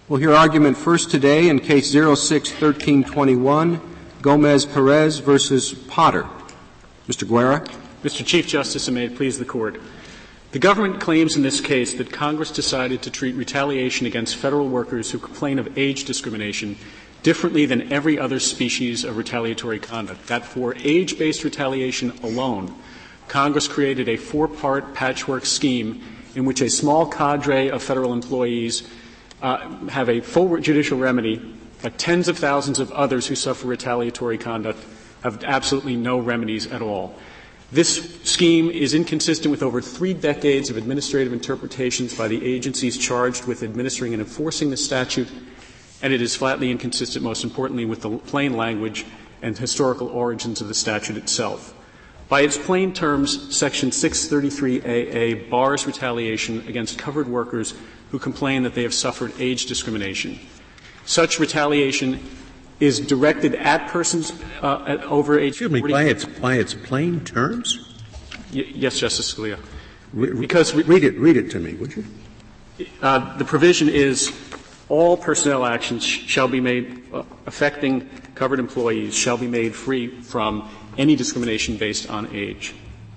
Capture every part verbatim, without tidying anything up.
We'll hear argument first today in Case zero six one three two one, Gomez-Perez versus Potter. Mister Guerra. Mister Chief Justice, and may it please the Court. The government claims in this case that Congress decided to treat retaliation against federal workers who complain of age discrimination differently than every other species of retaliatory conduct, that for age-based retaliation alone, Congress created a four-part patchwork scheme in which a small cadre of federal employees uh, have a full judicial remedy, but tens of thousands of others who suffer retaliatory conduct have absolutely no remedies at all. This scheme is inconsistent with over three decades of administrative interpretations by the agencies charged with administering and enforcing the statute, and it is flatly inconsistent, most importantly, with the plain language and historical origins of the statute itself. By its plain terms, Section six thirty-three A A bars retaliation against covered workers who complain that they have suffered age discrimination. Such retaliation is directed at persons uh, at over age Excuse me, by its, by its plain terms? Y- yes, Justice Scalia. Re- because re- read it, read it to me, would you? Uh, the provision is all personnel actions sh- shall be made uh, affecting covered employees shall be made free from any discrimination based on age.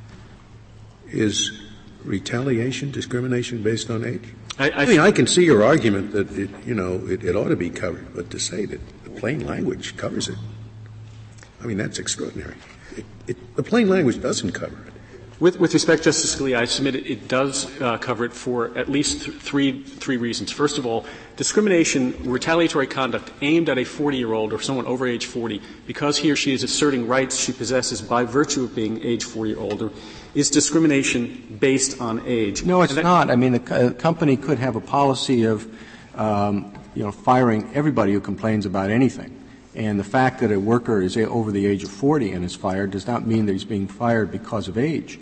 Is retaliation discrimination based on age? I, I, I mean, I can see your argument that it, you know, it, it ought to be covered, but to say that the plain language covers it, I mean, that's extraordinary. It, it, the plain language doesn't cover it. With, with respect, Justice Scalia, I submit it, it does uh, cover it for at least th- three three reasons. First of all, discrimination, retaliatory conduct aimed at a forty-year-old or someone over age forty, because he or she is asserting rights she possesses by virtue of being age forty or older, is discrimination based on age. No, it's that, not. I mean, the co- company could have a policy of, um, you know, firing everybody who complains about anything. And the fact that a worker is over the age of forty and is fired does not mean that he's being fired because of age.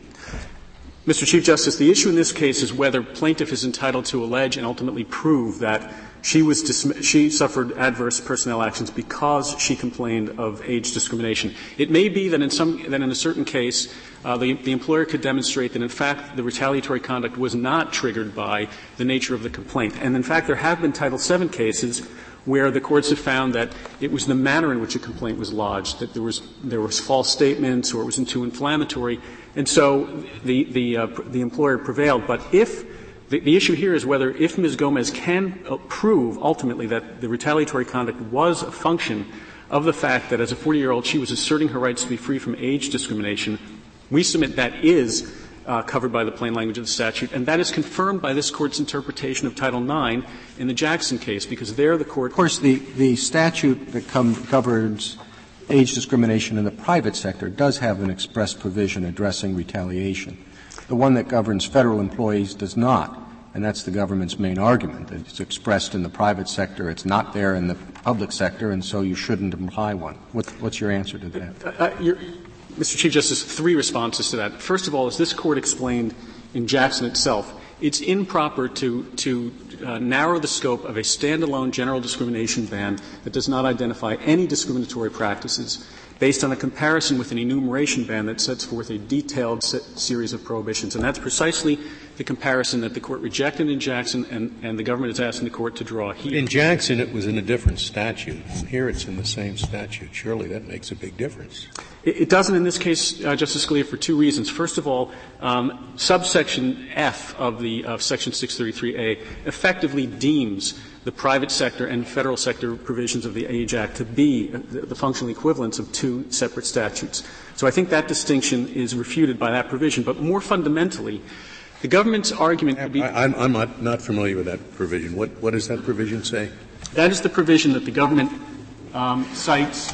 Mister Chief Justice, the issue in this case is whether plaintiff is entitled to allege and ultimately prove that she was dismi- she suffered adverse personnel actions because she complained of age discrimination. It may be that in some that in a certain case uh, the, the employer could demonstrate that in fact the retaliatory conduct was not triggered by the nature of the complaint. And in fact there have been Title seven cases where the courts have found that it was the manner in which a complaint was lodged, that there was there was false statements or it wasn't too inflammatory, and so the the uh, pr- the employer prevailed. But if the, the issue here is whether if Miz Gomez can uh, prove ultimately that the retaliatory conduct was a function of the fact that as a forty-year-old she was asserting her rights to be free from age discrimination, we submit that is Uh, covered by the plain language of the statute, and that is confirmed by this Court's interpretation of Title nine in the Jackson case, because there the Court — Of course, the, the statute that com- governs age discrimination in the private sector does have an express provision addressing retaliation. The one that governs federal employees does not, and that's the government's main argument. It's expressed in the private sector, it's not there in the public sector, and so you shouldn't imply one. What, what's your answer to that? Uh, you're, Mister Chief Justice, three responses to that. First of all, as this Court explained in Jackson itself, it's improper to, to uh, narrow the scope of a standalone general discrimination ban that does not identify any discriminatory practices based on a comparison with an enumeration ban that sets forth a detailed se- series of prohibitions. And that's precisely the comparison that the Court rejected in Jackson and, and the government is asking the Court to draw here. In Jackson, it was in a different statute, and here it's in the same statute. Surely that makes a big difference. It, it doesn't in this case, uh, Justice Scalia, for two reasons. First of all, um, subsection F of the of Section six thirty-three A effectively deems the private sector and federal sector provisions of the Age Act to be the, the functional equivalents of two separate statutes. So I think that distinction is refuted by that provision. But more fundamentally, the government's argument could be — I, I'm, I'm not, not familiar with that provision. What, what does that provision say? That is the provision that the government um, cites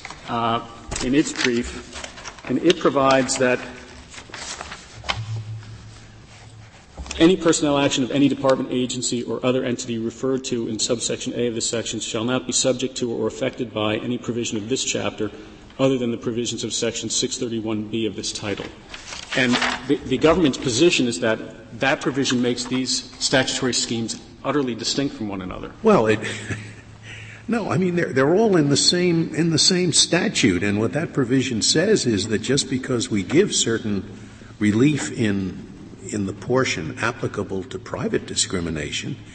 uh, in its brief, and it provides that any personnel action of any department, agency, or other entity referred to in subsection A of this section shall not be subject to or affected by any provision of this chapter other than the provisions of Section six thirty-one B of this title. And the, the government's position is that that provision makes these statutory schemes utterly distinct from one another. Well, it — no, I mean, they're, they're all in the same, in the same statute, and what that provision says is that just because we give certain relief in, in the portion applicable to private discrimination,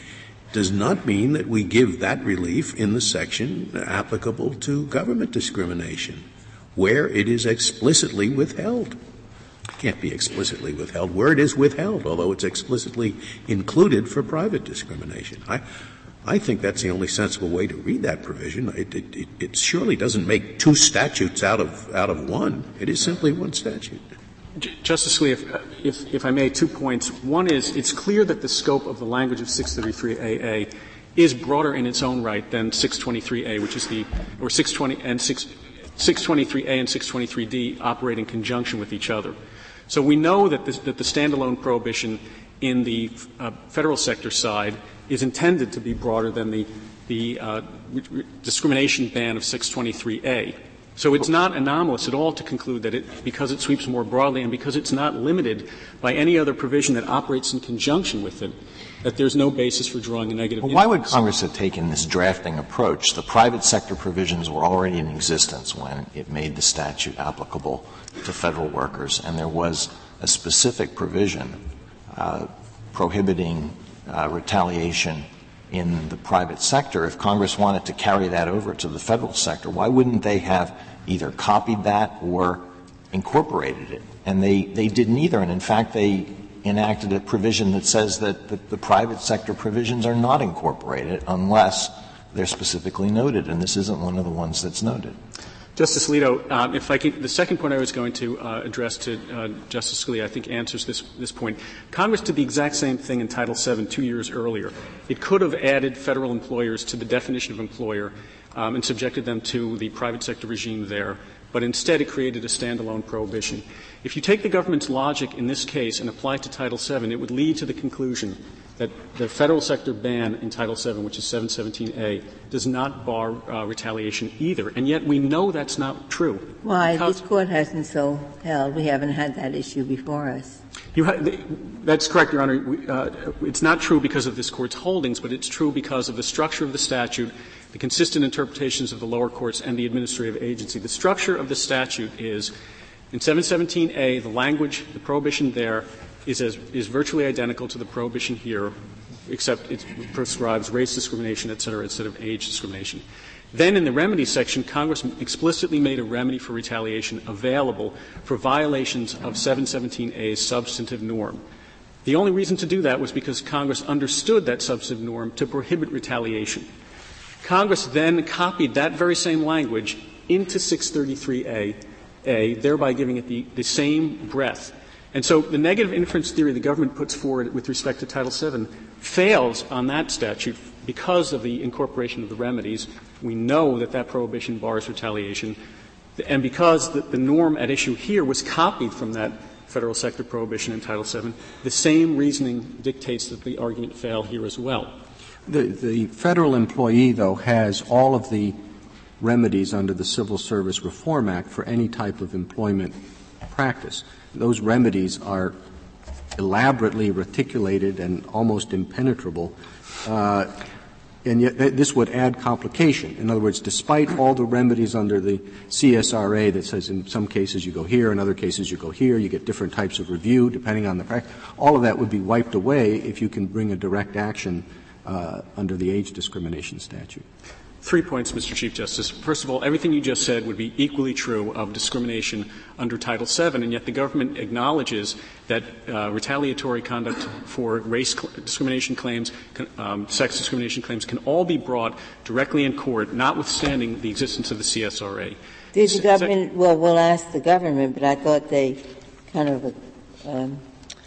does not mean that we give that relief in the section applicable to government discrimination, where it is explicitly withheld. It can't be explicitly withheld where it is withheld, although it's explicitly included for private discrimination. I, I think that's the only sensible way to read that provision. It, it, it, it surely doesn't make two statutes out of, out of one. It is simply one statute. Justice Scalia, if, if, if I may, two points. One is it's clear that the scope of the language of six thirty-three A A is broader in its own right than six twenty-three A, which is the — or six twenty and six, six twenty-three A and six twenty-three D operate in conjunction with each other. So we know that, this, that the standalone prohibition in the uh, federal sector side is intended to be broader than the, the uh, re- re- discrimination ban of six twenty-three A. So it's not anomalous at all to conclude that it, because it sweeps more broadly and because it's not limited by any other provision that operates in conjunction with it, that there's no basis for drawing a negative well, why would Congress have taken this drafting approach? The private sector provisions were already in existence when it made the statute applicable to federal workers, and there was a specific provision uh, prohibiting uh, retaliation in the private sector. If Congress wanted to carry that over to the federal sector, why wouldn't they have either copied that or incorporated it? And they, they did neither. And in fact, they enacted a provision that says that the, the private sector provisions are not incorporated unless they're specifically noted. And this isn't one of the ones that's noted. Justice Alito, um, if I could, the second point I was going to uh, address to uh, Justice Scalia, I think answers this, this point. Congress did the exact same thing in Title seven two years earlier. It could have added federal employers to the definition of employer um, and subjected them to the private sector regime there, but instead it created a standalone prohibition. If you take the government's logic in this case and apply it to Title seven, it would lead to the conclusion that the federal sector ban in Title seven, which is seven seventeen A, does not bar uh, retaliation either. And yet we know that's not true. Why? This Court hasn't so held. We haven't had that issue before us. You ha- that's correct, Your Honor. We, uh, it's not true because of this Court's holdings, but it's true because of the structure of the statute, the consistent interpretations of the lower courts, and the administrative agency. The structure of the statute is, in seven seventeen A, the language, the prohibition there, is as, is virtually identical to the prohibition here, except it prescribes race discrimination, et cetera, instead of age discrimination. Then in the remedy section, Congress explicitly made a remedy for retaliation available for violations of seven seventeen A's substantive norm. The only reason to do that was because Congress understood that substantive norm to prohibit retaliation. Congress then copied that very same language into six thirty-three A, A, thereby giving it the, the same breadth. And so the negative inference theory the government puts forward with respect to Title seven fails on that statute because of the incorporation of the remedies. We know that that prohibition bars retaliation. And because the, the norm at issue here was copied from that federal sector prohibition in Title seven, the same reasoning dictates that the argument fail here as well. The, the federal employee, though, has all of the remedies under the Civil Service Reform Act for any type of employment practice. Those remedies are elaborately reticulated and almost impenetrable, uh, and yet th- this would add complication. In other words, despite all the remedies under the C S R A that says in some cases you go here, in other cases you go here, you get different types of review depending on the practice, all of that would be wiped away if you can bring a direct action uh, under the age discrimination statute. Three points, Mister Chief Justice. First of all, everything you just said would be equally true of discrimination under Title seven, and yet the government acknowledges that uh, retaliatory conduct for race cl- discrimination claims, can, um, sex discrimination claims can all be brought directly in court, notwithstanding the existence of the C S R A. Did the government — well, we'll ask the government, but I thought they kind of um,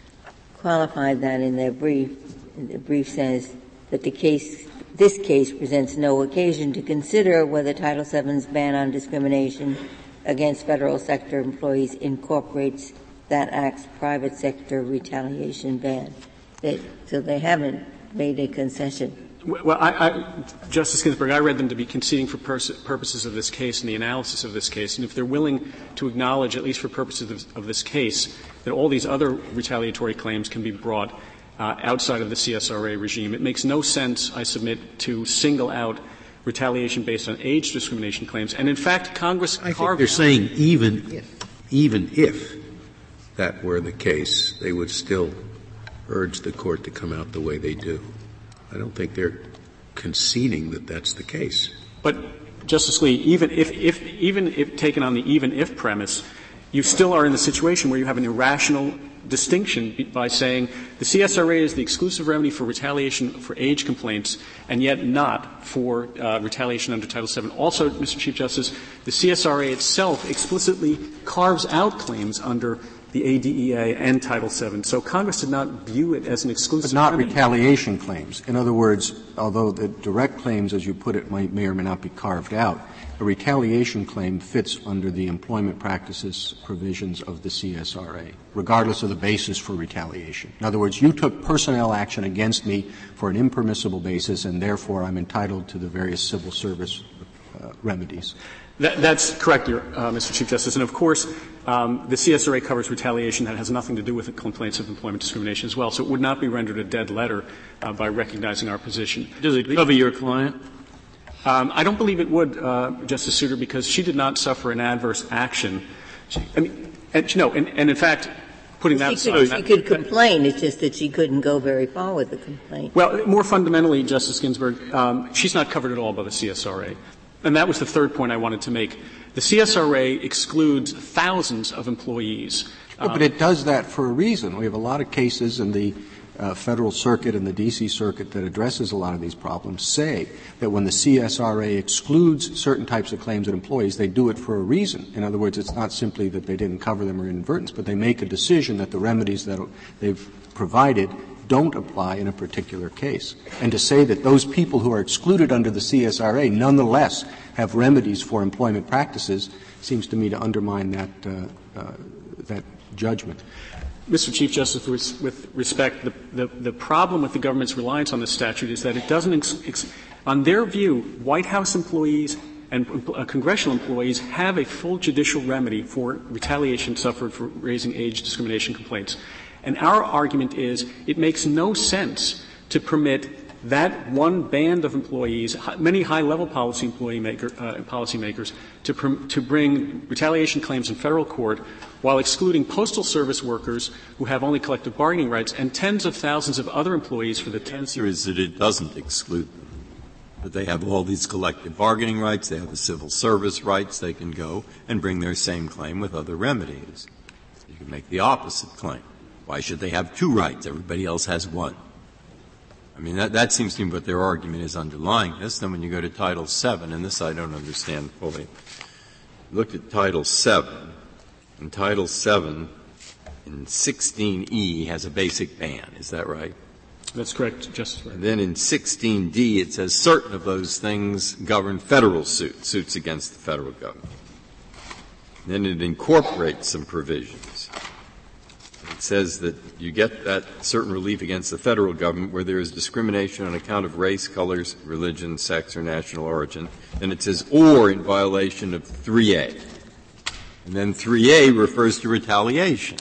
qualified that in their brief. The brief says that the case — this case presents no occasion to consider whether Title seven's ban on discrimination against federal sector employees incorporates that Act's private sector retaliation ban. They, so they haven't made a concession. Well, I, I, Justice Ginsburg, I read them to be conceding for pers- purposes of this case and the analysis of this case. And if they're willing to acknowledge, at least for purposes of, of this case, that all these other retaliatory claims can be brought Uh, outside of the C S R A regime, it makes no sense, I submit, to single out retaliation based on age discrimination claims. And in fact, Congress I carved — think they're saying even if, even if that were the case, they would still urge the Court to come out the way they do. I don't think they're conceding that that's the case. But, Justice Lee, even if, if, even if taken on the even if premise, you still are in the situation where you have an irrational distinction by saying the C S R A is the exclusive remedy for retaliation for age complaints and yet not for uh, retaliation under Title seven. Also, Mister Chief Justice, the C S R A itself explicitly carves out claims under the A D E A and Title seven. So Congress did not view it as an exclusive But not remedy. retaliation claims. In other words, although the direct claims, as you put it, might, may or may not be carved out, a retaliation claim fits under the employment practices provisions of the C S R A, regardless of the basis for retaliation. In other words, you took personnel action against me for an impermissible basis, and therefore I'm entitled to the various civil service uh, remedies. That, that's correct, Your, uh, Mister Chief Justice. And of course, um, the C S R A covers retaliation that has nothing to do with the complaints of employment discrimination as well. So it would not be rendered a dead letter uh, by recognizing our position. Does it cover your client? Um, I don't believe it would, uh, Justice Souter, because she did not suffer an adverse action. She, I mean, and, no, and, and in fact, putting well, that she aside, could, that, she could complain. It's just that she couldn't go very far with the complaint. Well, more fundamentally, Justice Ginsburg, um, she's not covered at all by the C S R A. And that was the third point I wanted to make. The C S R A excludes thousands of employees. Um, well, but it does that for a reason. We have a lot of cases in the uh, Federal Circuit and the D C Circuit that addresses a lot of these problems say that when the C S R A excludes certain types of claims of employees, they do it for a reason. In other words, it's not simply that they didn't cover them or inadvertence, but they make a decision that the remedies that they've provided don't apply in a particular case. And to say that those people who are excluded under the C S R A nonetheless have remedies for employment practices seems to me to undermine that, uh, uh, that judgment. Mister Chief Justice, with, with respect, the, the, the problem with the government's reliance on this statute is that it doesn't, ex- ex- on their view, White House employees and uh, congressional employees have a full judicial remedy for retaliation suffered for raising age discrimination complaints. And our argument is it makes no sense to permit that one band of employees, many high-level policy employee maker, uh, policymakers, to, pr- to bring retaliation claims in federal court while excluding postal service workers who have only collective bargaining rights and tens of thousands of other employees for the The answer is that it doesn't exclude them. That they have all these collective bargaining rights, they have the civil service rights, they can go and bring their same claim with other remedies. You can make the opposite claim. Why should they have two rights? Everybody else has one. I mean, that, that seems to me what their argument is underlying this. Then when you go to Title seven, and this I don't understand fully, look at Title seven. And Title seven in sixteen E has a basic ban. Is that right? That's correct, Justice Breyer. And then in sixteen D it says certain of those things govern federal suits, suits against the federal government. Then it incorporates some provisions. It says that you get that certain relief against the federal government where there is discrimination on account of race, colors, religion, sex, or national origin. Then it says, or in violation of three A. And then three A refers to retaliation.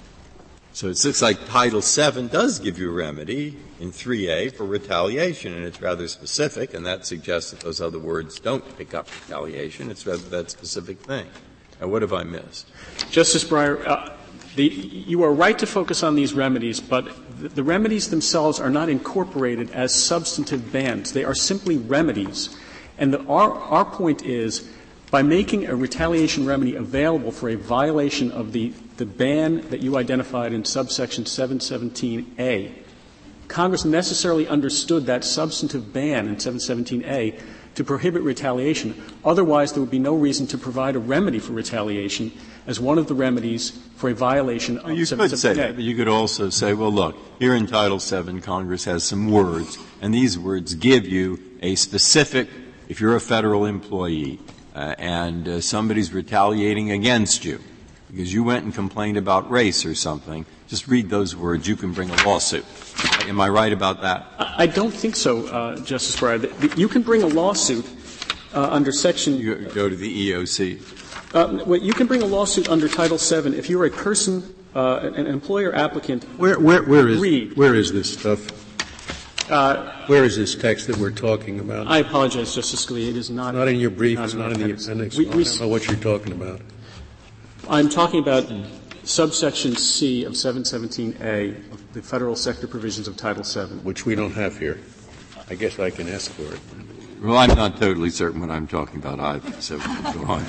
So it looks like Title seven does give you a remedy in three A for retaliation, and it's rather specific, and that suggests that those other words don't pick up retaliation. It's rather that specific thing. Now, what have I missed? Justice Breyer, uh, the, you are right to focus on these remedies, but the, the remedies themselves are not incorporated as substantive bans. They are simply remedies. And the, our, our point is, by making a retaliation remedy available for a violation of the, the ban that you identified in subsection seven seventeen A, Congress necessarily understood that substantive ban in seven seventeen A to prohibit retaliation. Otherwise, there would be no reason to provide a remedy for retaliation as one of the remedies for a violation of you seven seventeen A. could say that, but you could also say, well, look, here in Title seven, Congress has some words, and these words give you a specific, if you're a federal employee, uh, and uh, somebody's retaliating against you because you went and complained about race or something, just read those words, you can bring a lawsuit. Am I right about that? I don't think so, uh, Justice Breyer. You can bring a lawsuit uh, under Section. You go to the E O C. Uh, well, you can bring a lawsuit under Title seven if you're a person, uh, an employer applicant. Where, where, where is read. where is this stuff? Uh, where is this text that we're talking about? I apologize, Justice Scalia. It is not. Not in your brief. Not It's in not in the appendix. We, I we, don't know what you're talking about. I'm talking about subsection C of seven seventeen A of the federal sector provisions of Title seven. Which we don't have here. I guess I can ask for it. Well, I'm not totally certain what I'm talking about either, so go on.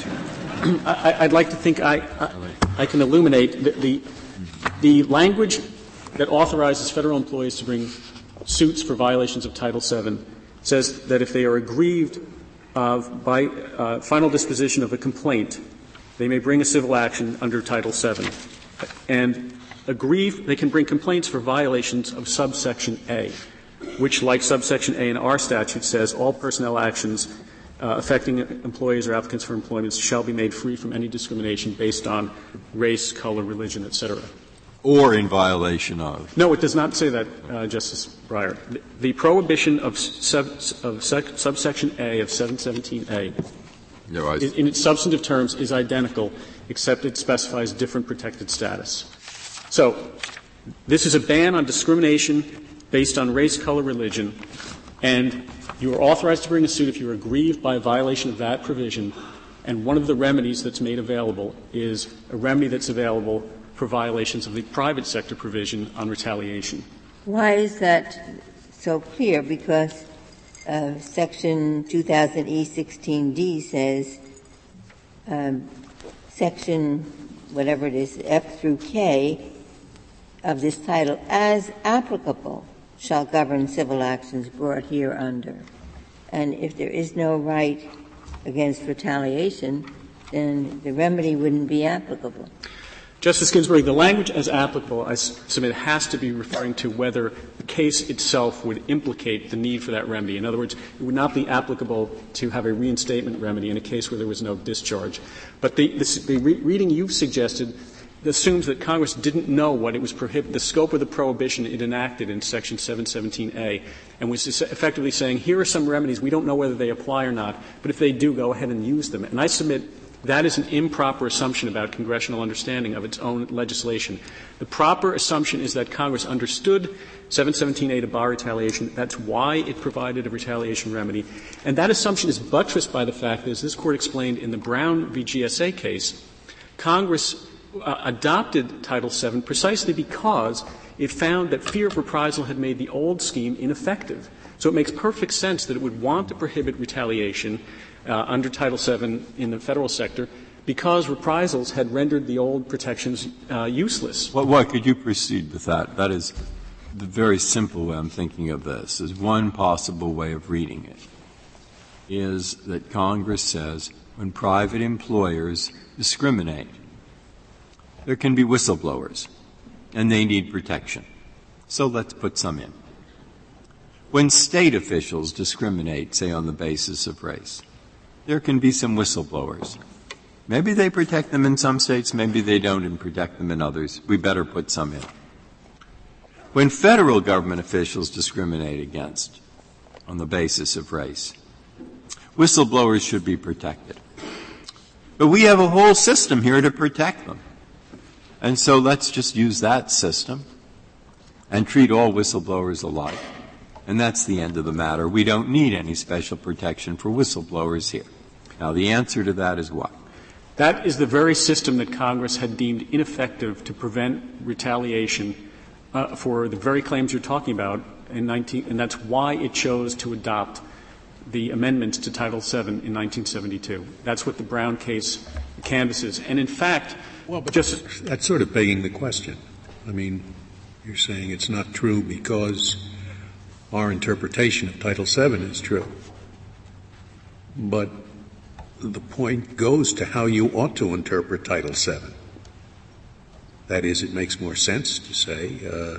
I, I'd like to think I, I, I can illuminate the, the, the language that authorizes federal employees to bring suits for violations of Title seven says that if they are aggrieved uh, by uh, final disposition of a complaint, they may bring a civil action under Title seven. And aggrieved, they can bring complaints for violations of subsection A, which, like subsection A in our statute, says all personnel actions uh, affecting employees or applicants for employment shall be made free from any discrimination based on race, color, religion, et cetera. Or in violation of. No, it does not say that, uh, Justice Breyer. The, the prohibition of, sub, of sec, subsection A of seven seventeen A no, I... in, in its substantive terms is identical, except it specifies different protected status. So this is a ban on discrimination based on race, color, religion, and you are authorized to bring a suit if you are aggrieved by a violation of that provision, and one of the remedies that's made available is a remedy that's available for violations of the private sector provision on retaliation. Why is that so clear? Because uh, Section two thousand E sixteen D says um, Section whatever it is, F through K of this title, as applicable, shall govern civil actions brought hereunder. And if there is no right against retaliation, then the remedy wouldn't be applicable. Justice Ginsburg, the language as applicable, I submit, has to be referring to whether the case itself would implicate the need for that remedy. In other words, it would not be applicable to have a reinstatement remedy in a case where there was no discharge. But the, the, the re- reading you've suggested assumes that Congress didn't know what it was prohibit, the scope of the prohibition it enacted in Section seven seventeen A, and was effectively saying, here are some remedies, we don't know whether they apply or not, but if they do, go ahead and use them. And I submit that is an improper assumption about congressional understanding of its own legislation. The proper assumption is that Congress understood seven seventeen A to bar retaliation. That's why it provided a retaliation remedy. And that assumption is buttressed by the fact that, as this Court explained in the Brown v. G S A case, Congress uh, adopted Title seven precisely because it found that fear of reprisal had made the old scheme ineffective. So it makes perfect sense that it would want to prohibit retaliation Uh, under Title seven in the federal sector because reprisals had rendered the old protections uh, useless. Well, why could you proceed with that? That is the very simple way I'm thinking of this. Is one possible way of reading it is that Congress says when private employers discriminate, there can be whistleblowers, and they need protection. So let's put some in. When state officials discriminate, say on the basis of race, there can be some whistleblowers. Maybe they protect them in some states, maybe they don't and protect them in others. We better put some in. When federal government officials discriminate against on the basis of race, whistleblowers should be protected. But we have a whole system here to protect them. And so let's just use that system and treat all whistleblowers alike. And that's the end of the matter. We don't need any special protection for whistleblowers here. Now, the answer to that is what? That is the very system that Congress had deemed ineffective to prevent retaliation uh, for the very claims you're talking about in nineteen, and that's why it chose to adopt the amendments to Title seven in nineteen seventy-two. That's what the Brown case canvasses. And in fact, well, but just that's sort of begging the question. I mean, you're saying it's not true because our interpretation of Title seven is true. But the point goes to how you ought to interpret Title seven. That is, it makes more sense to say uh,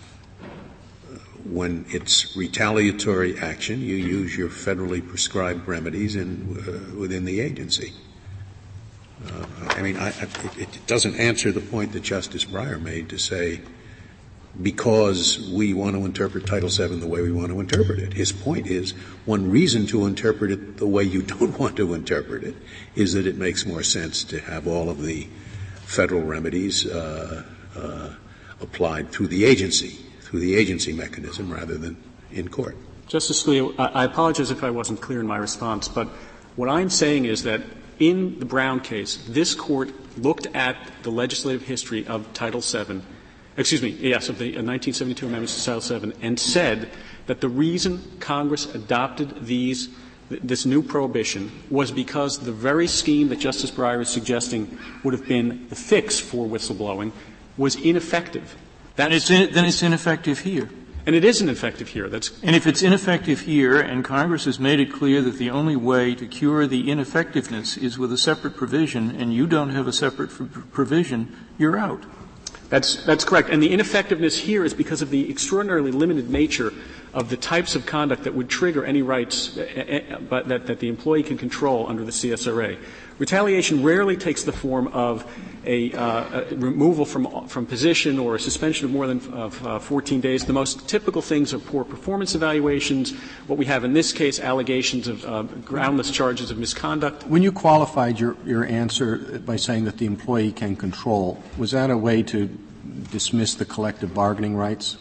when it's retaliatory action, you use your federally prescribed remedies in, uh, within the agency. Uh, I mean, I, I, it, it doesn't answer the point that Justice Breyer made to say because we want to interpret Title seven the way we want to interpret it. His point is one reason to interpret it the way you don't want to interpret it is that it makes more sense to have all of the federal remedies uh, uh, applied through the agency, through the agency mechanism rather than in court. Justice Scalia, I, I apologize if I wasn't clear in my response, but what I'm saying is that in the Brown case, this Court looked at the legislative history of Title seven excuse me, yes, of the uh, nineteen seventy-two amendments to Title seven, and said that the reason Congress adopted these this new prohibition was because the very scheme that Justice Breyer is suggesting would have been the fix for whistleblowing was ineffective. That it's in, then it's ineffective here. And it is ineffective here. That's and if it's ineffective here, and Congress has made it clear that the only way to cure the ineffectiveness is with a separate provision, and you don't have a separate f- provision, you're out. That's, that's correct. And the ineffectiveness here is because of the extraordinarily limited nature of the types of conduct that would trigger any rights uh, uh, but that, that the employee can control under the C S R A. Retaliation rarely takes the form of a, uh, a removal from, from position or a suspension of more than of, uh, fourteen days. The most typical things are poor performance evaluations. What we have in this case, allegations of uh, groundless charges of misconduct. When you qualified your, your answer by saying that the employee can control, was that a way to dismiss the collective bargaining rights?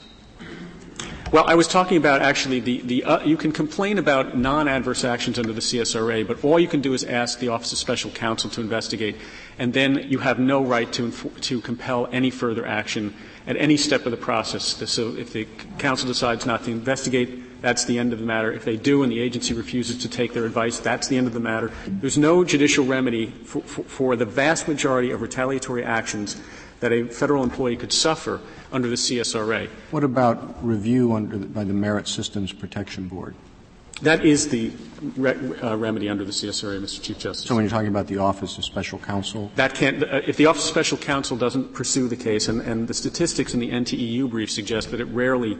Well, I was talking about actually the, the uh, you can complain about non-adverse actions under the C S R A, but all you can do is ask the Office of Special Counsel to investigate, and then you have no right to inf- to compel any further action at any step of the process. So if the counsel decides not to investigate, that's the end of the matter. If they do and the agency refuses to take their advice, that's the end of the matter. There's no judicial remedy for, for, for the vast majority of retaliatory actions that a federal employee could suffer under the C S R A. What about review under the, by the Merit Systems Protection Board? That is the re- uh, remedy under the C S R A, Mister Chief Justice. So when you're talking about the Office of Special Counsel? That can't, uh, if the Office of Special Counsel doesn't pursue the case, and, and the statistics in the N T E U brief suggest that it rarely,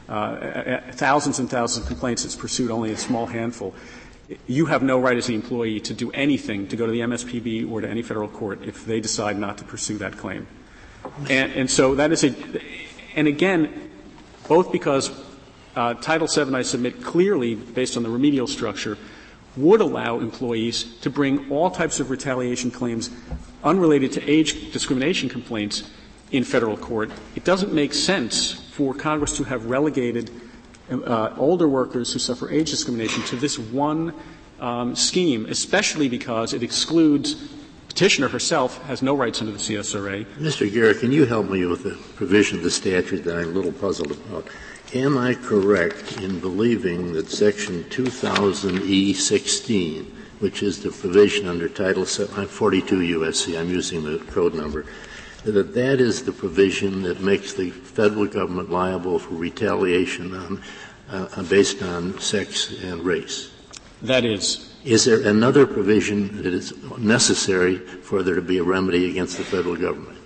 uh, thousands and thousands of complaints, it's pursued only a small handful. You have no right as the employee to do anything, to go to the M S P B or to any federal court if they decide not to pursue that claim. And, and so that is a, and again, both because uh, Title seven, I submit clearly, based on the remedial structure, would allow employees to bring all types of retaliation claims unrelated to age discrimination complaints in federal court. It doesn't make sense for Congress to have relegated uh, older workers who suffer age discrimination to this one um, scheme, especially because it excludes Petitioner herself has no rights under the C S R A. Mister Garrett, can you help me with the provision of the statute that I'm a little puzzled about? Am I correct in believing that Section two thousand E sixteen, which is the provision under Title forty-two U S C, I'm using the code number, that that is the provision that makes the federal government liable for retaliation on, uh, based on sex and race? That is. Is there another provision that is necessary for there to be a remedy against the federal government?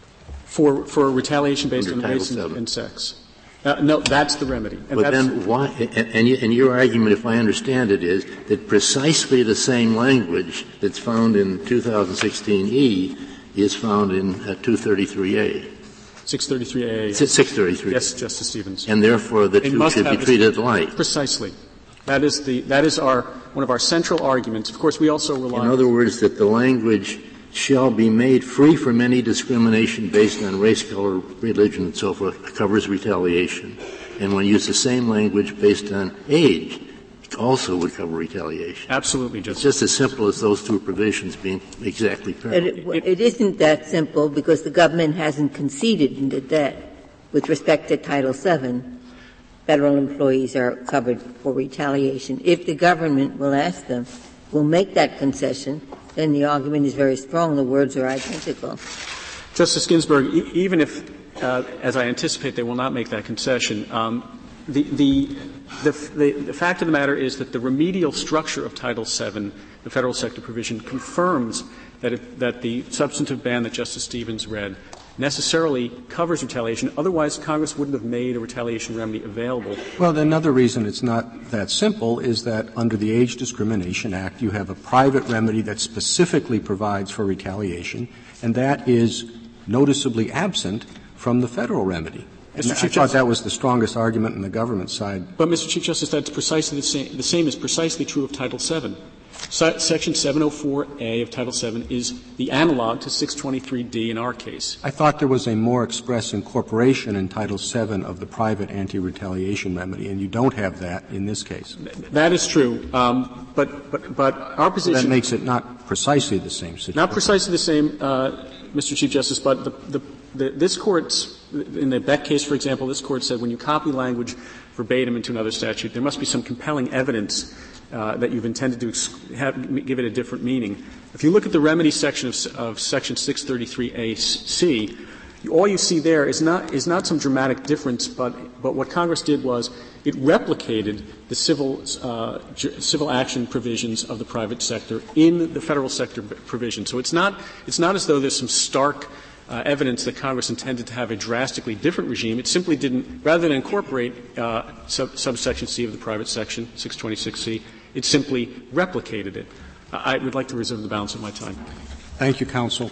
For, for retaliation based Under on race and, and sex? Uh, no, that's the remedy. And but that's then why, and, and, you, and your argument, if I understand it, is that precisely the same language that's found in two thousand sixteen E is found in uh, two thirty-three A. six thirty-three A. six thirty-three. Yes, Justice Stevens. And therefore the it two should be treated alike. Precisely. That is the, that is our, one of our central arguments. Of course, we also rely on. In other words, that the language shall be made free from any discrimination based on race, color, religion, and so forth covers retaliation. And when you use the same language based on age, it also would cover retaliation. Absolutely, Justice. It's just as simple as those two provisions being exactly parallel. It, it isn't that simple because the government hasn't conceded that with respect to Title seven. Federal employees are covered for retaliation. If the government will ask them, will make that concession, then the argument is very strong. The words are identical. Justice Ginsburg, e- even if, uh, as I anticipate, they will not make that concession, um, the, the, the, the, the fact of the matter is that the remedial structure of Title seven, the federal sector provision, confirms that, it, that the substantive ban that Justice Stevens read necessarily covers retaliation. Otherwise, Congress wouldn't have made a retaliation remedy available. Well, another reason it's not that simple is that under the Age Discrimination Act, you have a private remedy that specifically provides for retaliation, and that is noticeably absent from the federal remedy. And I thought Justice, that was the strongest argument on the government side. But, Mister Chief Justice, that's precisely the same. The same is precisely true of Title seven. Se- Section seven oh four A of Title seven is the analog to six twenty-three D in our case. I thought there was a more express incorporation in Title seven of the private anti-retaliation remedy, and you don't have that in this case. That is true. Um, but, but, but our position... So that makes it not precisely the same situation. Not precisely the same, uh, Mister Chief Justice, but the, the, the, this Court's in the Beck case, for example, this Court said when you copy language verbatim into another statute, there must be some compelling evidence uh, that you've intended to ex- have, give it a different meaning. If you look at the remedy section of, of Section six thirty-three A C, all you see there is not is not some dramatic difference, but but what Congress did was it replicated the civil uh, ju- civil action provisions of the private sector in the federal sector provision. So it's not it's not as though there's some stark uh, evidence that Congress intended to have a drastically different regime. It simply didn't, rather than incorporate uh, sub- subsection C of the private section, six twenty-six C, it simply replicated it. Uh, I would like to reserve the balance of my time. Thank you, counsel.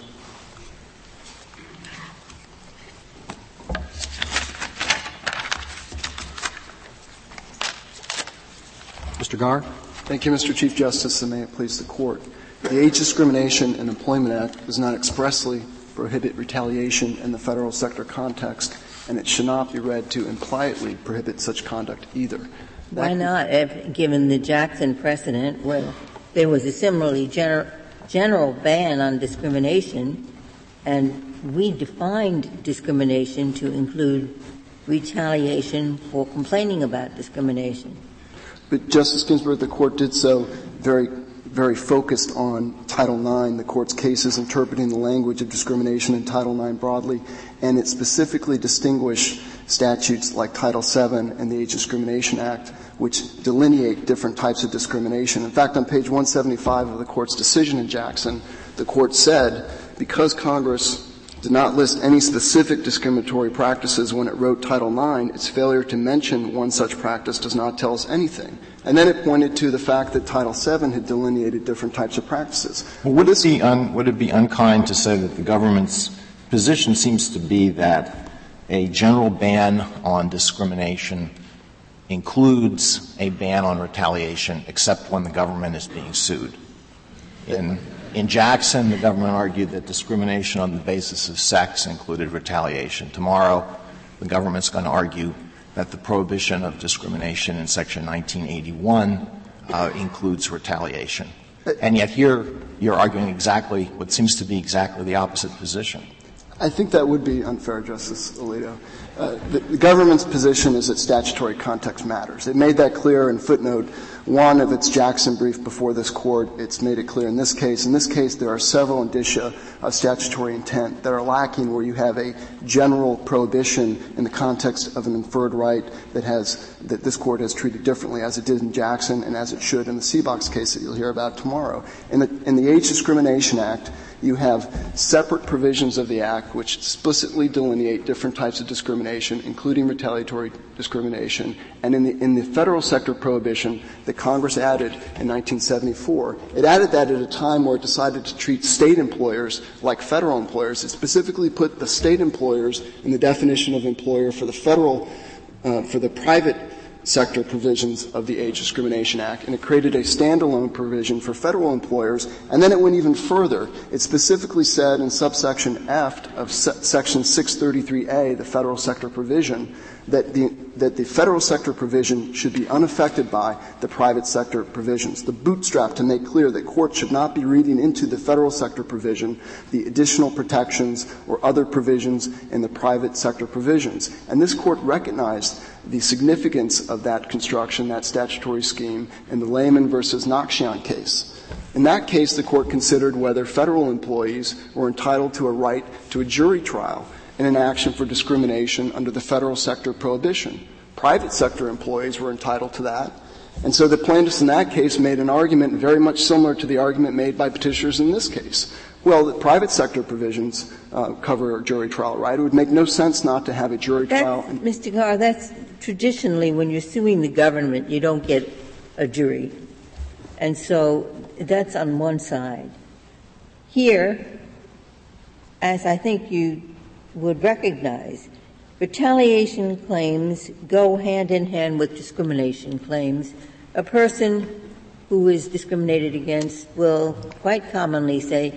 Mister Garre. Thank you, Mister Chief Justice, and may it please the Court. The Age Discrimination in Employment Act does not expressly prohibit retaliation in the federal sector context, and it should not be read to impliedly prohibit such conduct either. That Why not, if, given the Jackson precedent where there was a similarly gener- general ban on discrimination, and we defined discrimination to include retaliation for complaining about discrimination? But, Justice Ginsburg, the Court did so very, very focused on Title nine, the Court's cases interpreting the language of discrimination in Title nine broadly, and it specifically distinguished statutes like Title seven and the Age Discrimination Act, which delineate different types of discrimination. In fact, on page one seventy-five of the Court's decision in Jackson, the Court said, because Congress did not list any specific discriminatory practices when it wrote Title nine, its failure to mention one such practice does not tell us anything. And then it pointed to the fact that Title seven had delineated different types of practices. Well, would, it be un, would it be unkind to say that the government's position seems to be that a general ban on discrimination includes a ban on retaliation except when the government is being sued? In In Jackson, the government argued that discrimination on the basis of sex included retaliation. Tomorrow, the government's going to argue that the prohibition of discrimination in Section nineteen eighty-one uh, includes retaliation. And yet here, you're arguing exactly what seems to be exactly the opposite position. I think that would be unfair, Justice Alito. Uh, the, the government's position is that statutory context matters. It made that clear in footnote one of its Jackson brief before this Court. It's made it clear in this case. In this case, there are several indicia of statutory intent that are lacking where you have a general prohibition in the context of an inferred right that has, that this Court has treated differently as it did in Jackson and as it should in the Seabox case that you'll hear about tomorrow. In the, in the Age Discrimination Act, you have separate provisions of the Act which explicitly delineate different types of discrimination, including retaliatory discrimination. And in the, in the federal sector prohibition that Congress added in nineteen seventy-four, it added that at a time where it decided to treat state employers like federal employers. It specifically put the state employers in the definition of employer for the federal, uh, for the private sector provisions of the Age Discrimination Act, and it created a standalone provision for federal employers, and then it went even further. It specifically said in subsection F of se- section six thirty-three A, the federal sector provision, that the, that the federal sector provision should be unaffected by the private sector provisions. The bootstrap to make clear that courts should not be reading into the federal sector provision the additional protections or other provisions in the private sector provisions. And this Court recognized the significance of that construction, that statutory scheme, in the Lehman versus Noxion case. In that case, the Court considered whether federal employees were entitled to a right to a jury trial in an action for discrimination under the federal sector prohibition. Private sector employees were entitled to that. And so the plaintiffs in that case made an argument very much similar to the argument made by petitioners in this case. Well, the private sector provisions uh, cover a jury trial, right? It would make no sense not to have a jury that's, trial. Mister Garre, that's traditionally when you're suing the government, you don't get a jury. And so that's on one side. Here, as I think you would recognize, retaliation claims go hand in hand with discrimination claims. A person who is discriminated against will quite commonly say,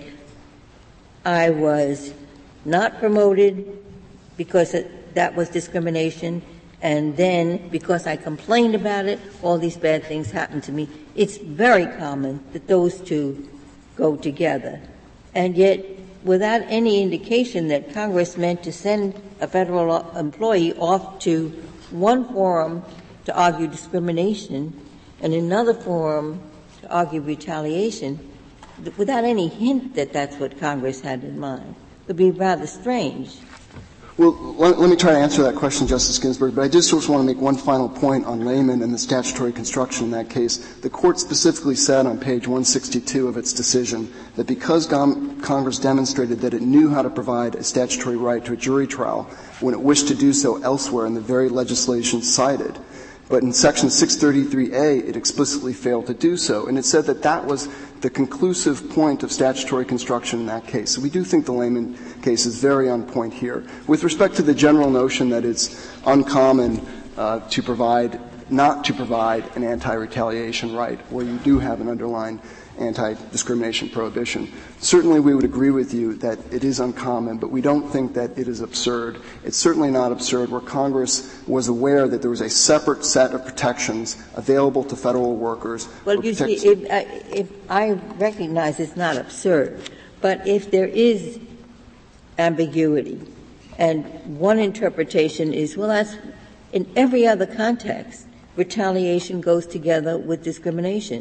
I was not promoted because it, that was discrimination, and then because I complained about it, all these bad things happened to me. It's very common that those two go together. And yet without any indication that Congress meant to send a federal employee off to one forum to argue discrimination and another forum to argue retaliation, without any hint that that's what Congress had in mind, would be rather strange. Well, let, let me try to answer that question, Justice Ginsburg, but I just want to make one final point on Layman and the statutory construction in that case. The Court specifically said on page one sixty-two of its decision that because Gom- Congress demonstrated that it knew how to provide a statutory right to a jury trial when it wished to do so elsewhere in the very legislation cited, but in Section six thirty-three A it explicitly failed to do so, and it said that that was the conclusive point of statutory construction in that case. So we do think the Layman case is very on point here. With respect to the general notion that it's uncommon uh, to provide, not to provide an anti-retaliation right where you do have an underlying anti-discrimination prohibition, certainly we would agree with you that it is uncommon, but we don't think that it is absurd. It's certainly not absurd where Congress was aware that there was a separate set of protections available to federal workers. Well, you see, if, uh, if I recognize it's not absurd, but if there is ambiguity, and one interpretation is, well, that's in every other context, retaliation goes together with discrimination.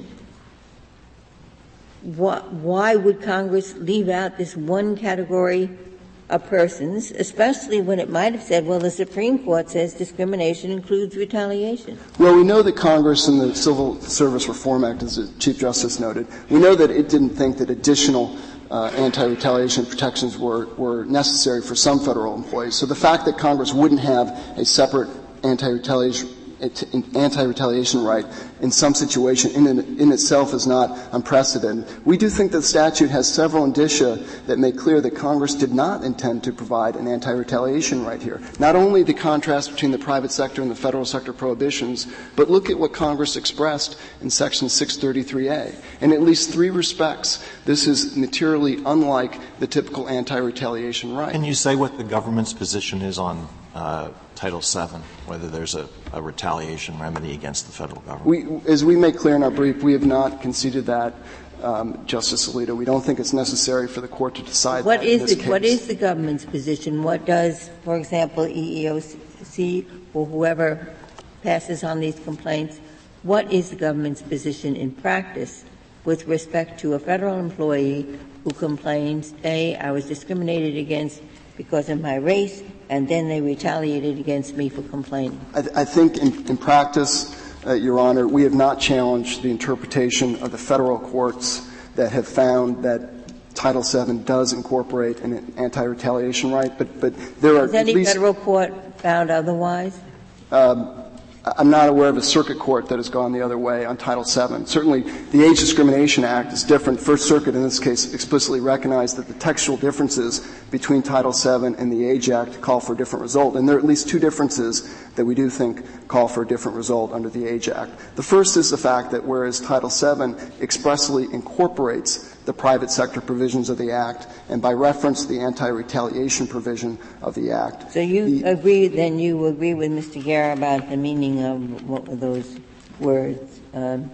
Why would Congress leave out this one category of persons, especially when it might have said, well, the Supreme Court says discrimination includes retaliation? Well, we know that Congress in the Civil Service Reform Act, as the Chief Justice noted, we know that it didn't think that additional uh, anti-retaliation protections were, were necessary for some federal employees. So the fact that Congress wouldn't have a separate anti-retaliation anti-retaliation right in some situation in, in itself is not unprecedented. We do think that the statute has several indicia that make clear that Congress did not intend to provide an anti-retaliation right here. Not only the contrast between the private sector and the federal sector prohibitions, but look at what Congress expressed in Section six thirty-three A. In at least three respects, this is materially unlike the typical anti-retaliation right. Can you say what the government's position is on uh, Title seven, whether there's a, a retaliation remedy against the federal government? We, as we make clear in our brief, we have not conceded that, um, Justice Alito. We don't think it's necessary for the Court to decide what that is in this the, case. What is the government's position? What does, for example, E E O C or whoever passes on these complaints, what is the government's position in practice with respect to a federal employee who complains, A, I was discriminated against because of my race, and then they retaliated against me for complaining? I, th- I think in, in practice, uh, Your Honor, we have not challenged the interpretation of the federal courts that have found that Title seven does incorporate an anti-retaliation right, but, but there are Has any at least, federal court found otherwise? Um, I'm not aware of a circuit court that has gone the other way on Title seven. Certainly, the Age Discrimination Act is different. First Circuit, in this case, explicitly recognized that the textual differences between Title seven and the Age Act call for a different result. And there are at least two differences that we do think call for a different result under the Age Act. The first is the fact that whereas Title seven expressly incorporates the private sector provisions of the Act, and by reference the anti-retaliation provision of the Act. So you the, agree, then you agree with Mister Guerra about the meaning of what were those words, um,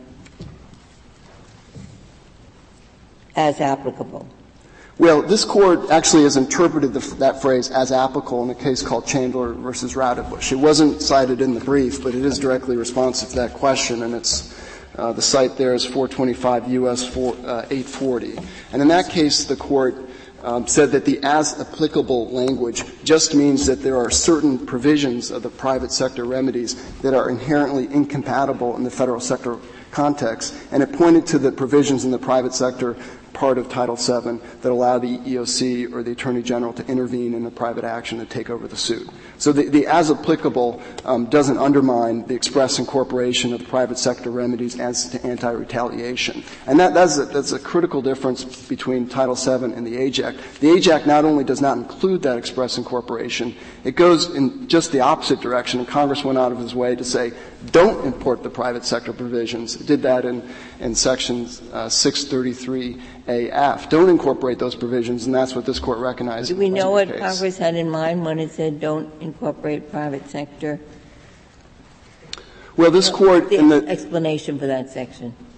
as applicable? Well, this Court actually has interpreted the, that phrase as applicable in a case called Chandler versus Radebush. It wasn't cited in the brief, but it is directly responsive to that question, and it's Uh, the site there is four twenty-five U S eight forty. And in that case, the Court um, said that the as applicable language just means that there are certain provisions of the private sector remedies that are inherently incompatible in the federal sector context, and it pointed to the provisions in the private sector part of Title seven that allow the E E O C or the Attorney General to intervene in a private action and take over the suit. So the, the as applicable um, doesn't undermine the express incorporation of the private sector remedies as to anti-retaliation. And that, that's, a, that's a critical difference between Title seven and the Age Act. The Age Act not only does not include that express incorporation, it goes in just the opposite direction, and Congress went out of his way to say, don't import the private sector provisions. It did that in, in Section uh, six thirty-three A F. Don't incorporate those provisions, and that's what this Court recognized. Do we know what case. Congress had in mind when it said don't incorporate private sector? Well, this Court the in the explanation for that section.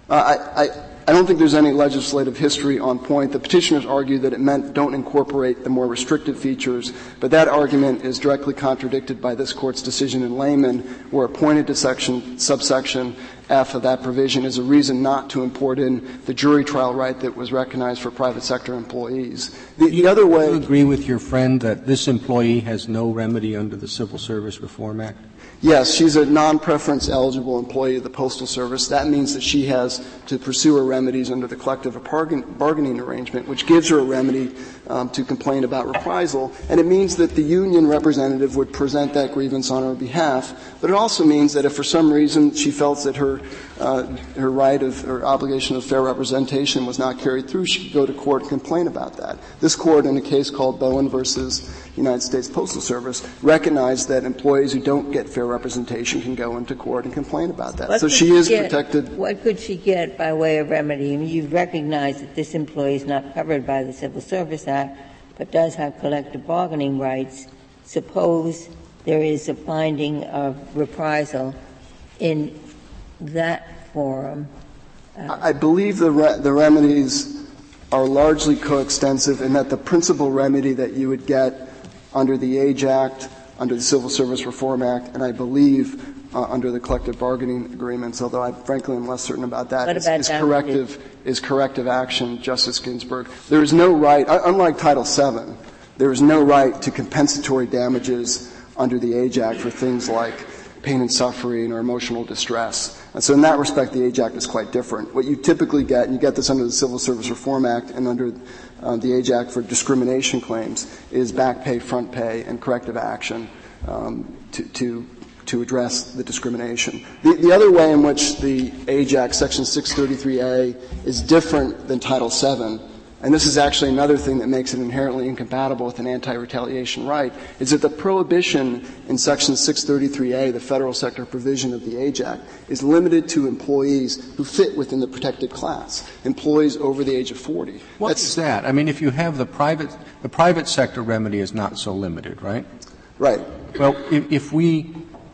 Uh, I, I, I don't think there's any legislative history on point. The petitioners argue that it meant don't incorporate the more restrictive features, but that argument is directly contradicted by this Court's decision in Layman, where it pointed to section, subsection F of that provision as a reason not to import in the jury trial right that was recognized for private sector employees. The, the other way— Do you agree with your friend that this employee has no remedy under the Civil Service Reform Act? Yes, she's a non-preference eligible employee of the Postal Service. That means that she has to pursue her remedies under the collective bargain, bargaining arrangement, which gives her a remedy um, to complain about reprisal. And it means that the union representative would present that grievance on her behalf. But it also means that if for some reason she felt that her uh, her right of her obligation of fair representation was not carried through, she could go to court and complain about that. This court, in a case called Bowen versus United States Postal Service, recognized that employees who don't get fair representation can go into court and complain about that. What so she is get, protected. What could she get by way of remedy? I mean, you recognize that this employee is not covered by the Civil Service Act, but does have collective bargaining rights. Suppose there is a finding of reprisal in that forum. Uh, I believe the re- the remedies are largely coextensive in that the principal remedy that you would get under the Age Act, under the Civil Service Reform Act, and I believe uh, under the collective bargaining agreements, although I frankly am less certain about that, what is, about is that corrective is corrective action, Justice Ginsburg. There is no right, uh, unlike Title seven, there is no right to compensatory damages under the Age Act for things like pain and suffering or emotional distress. And so in that respect, the Age Act is quite different. What you typically get, and you get this under the Civil Service Reform Act and under uh, the Age Act for discrimination claims, is back pay, front pay, and corrective action um, to, to to address the discrimination. The, the other way in which the Age Act, Section six thirty-three A, is different than Title seven, and this is actually another thing that makes it inherently incompatible with an anti-retaliation right, is that the prohibition in Section six thirty-three A, the federal sector provision of the Age Act, is limited to employees who fit within the protected class, employees over the age of forty. What's That's, that? I mean, if you have the private, the private sector remedy is not so limited, right? Right. Well, if, if we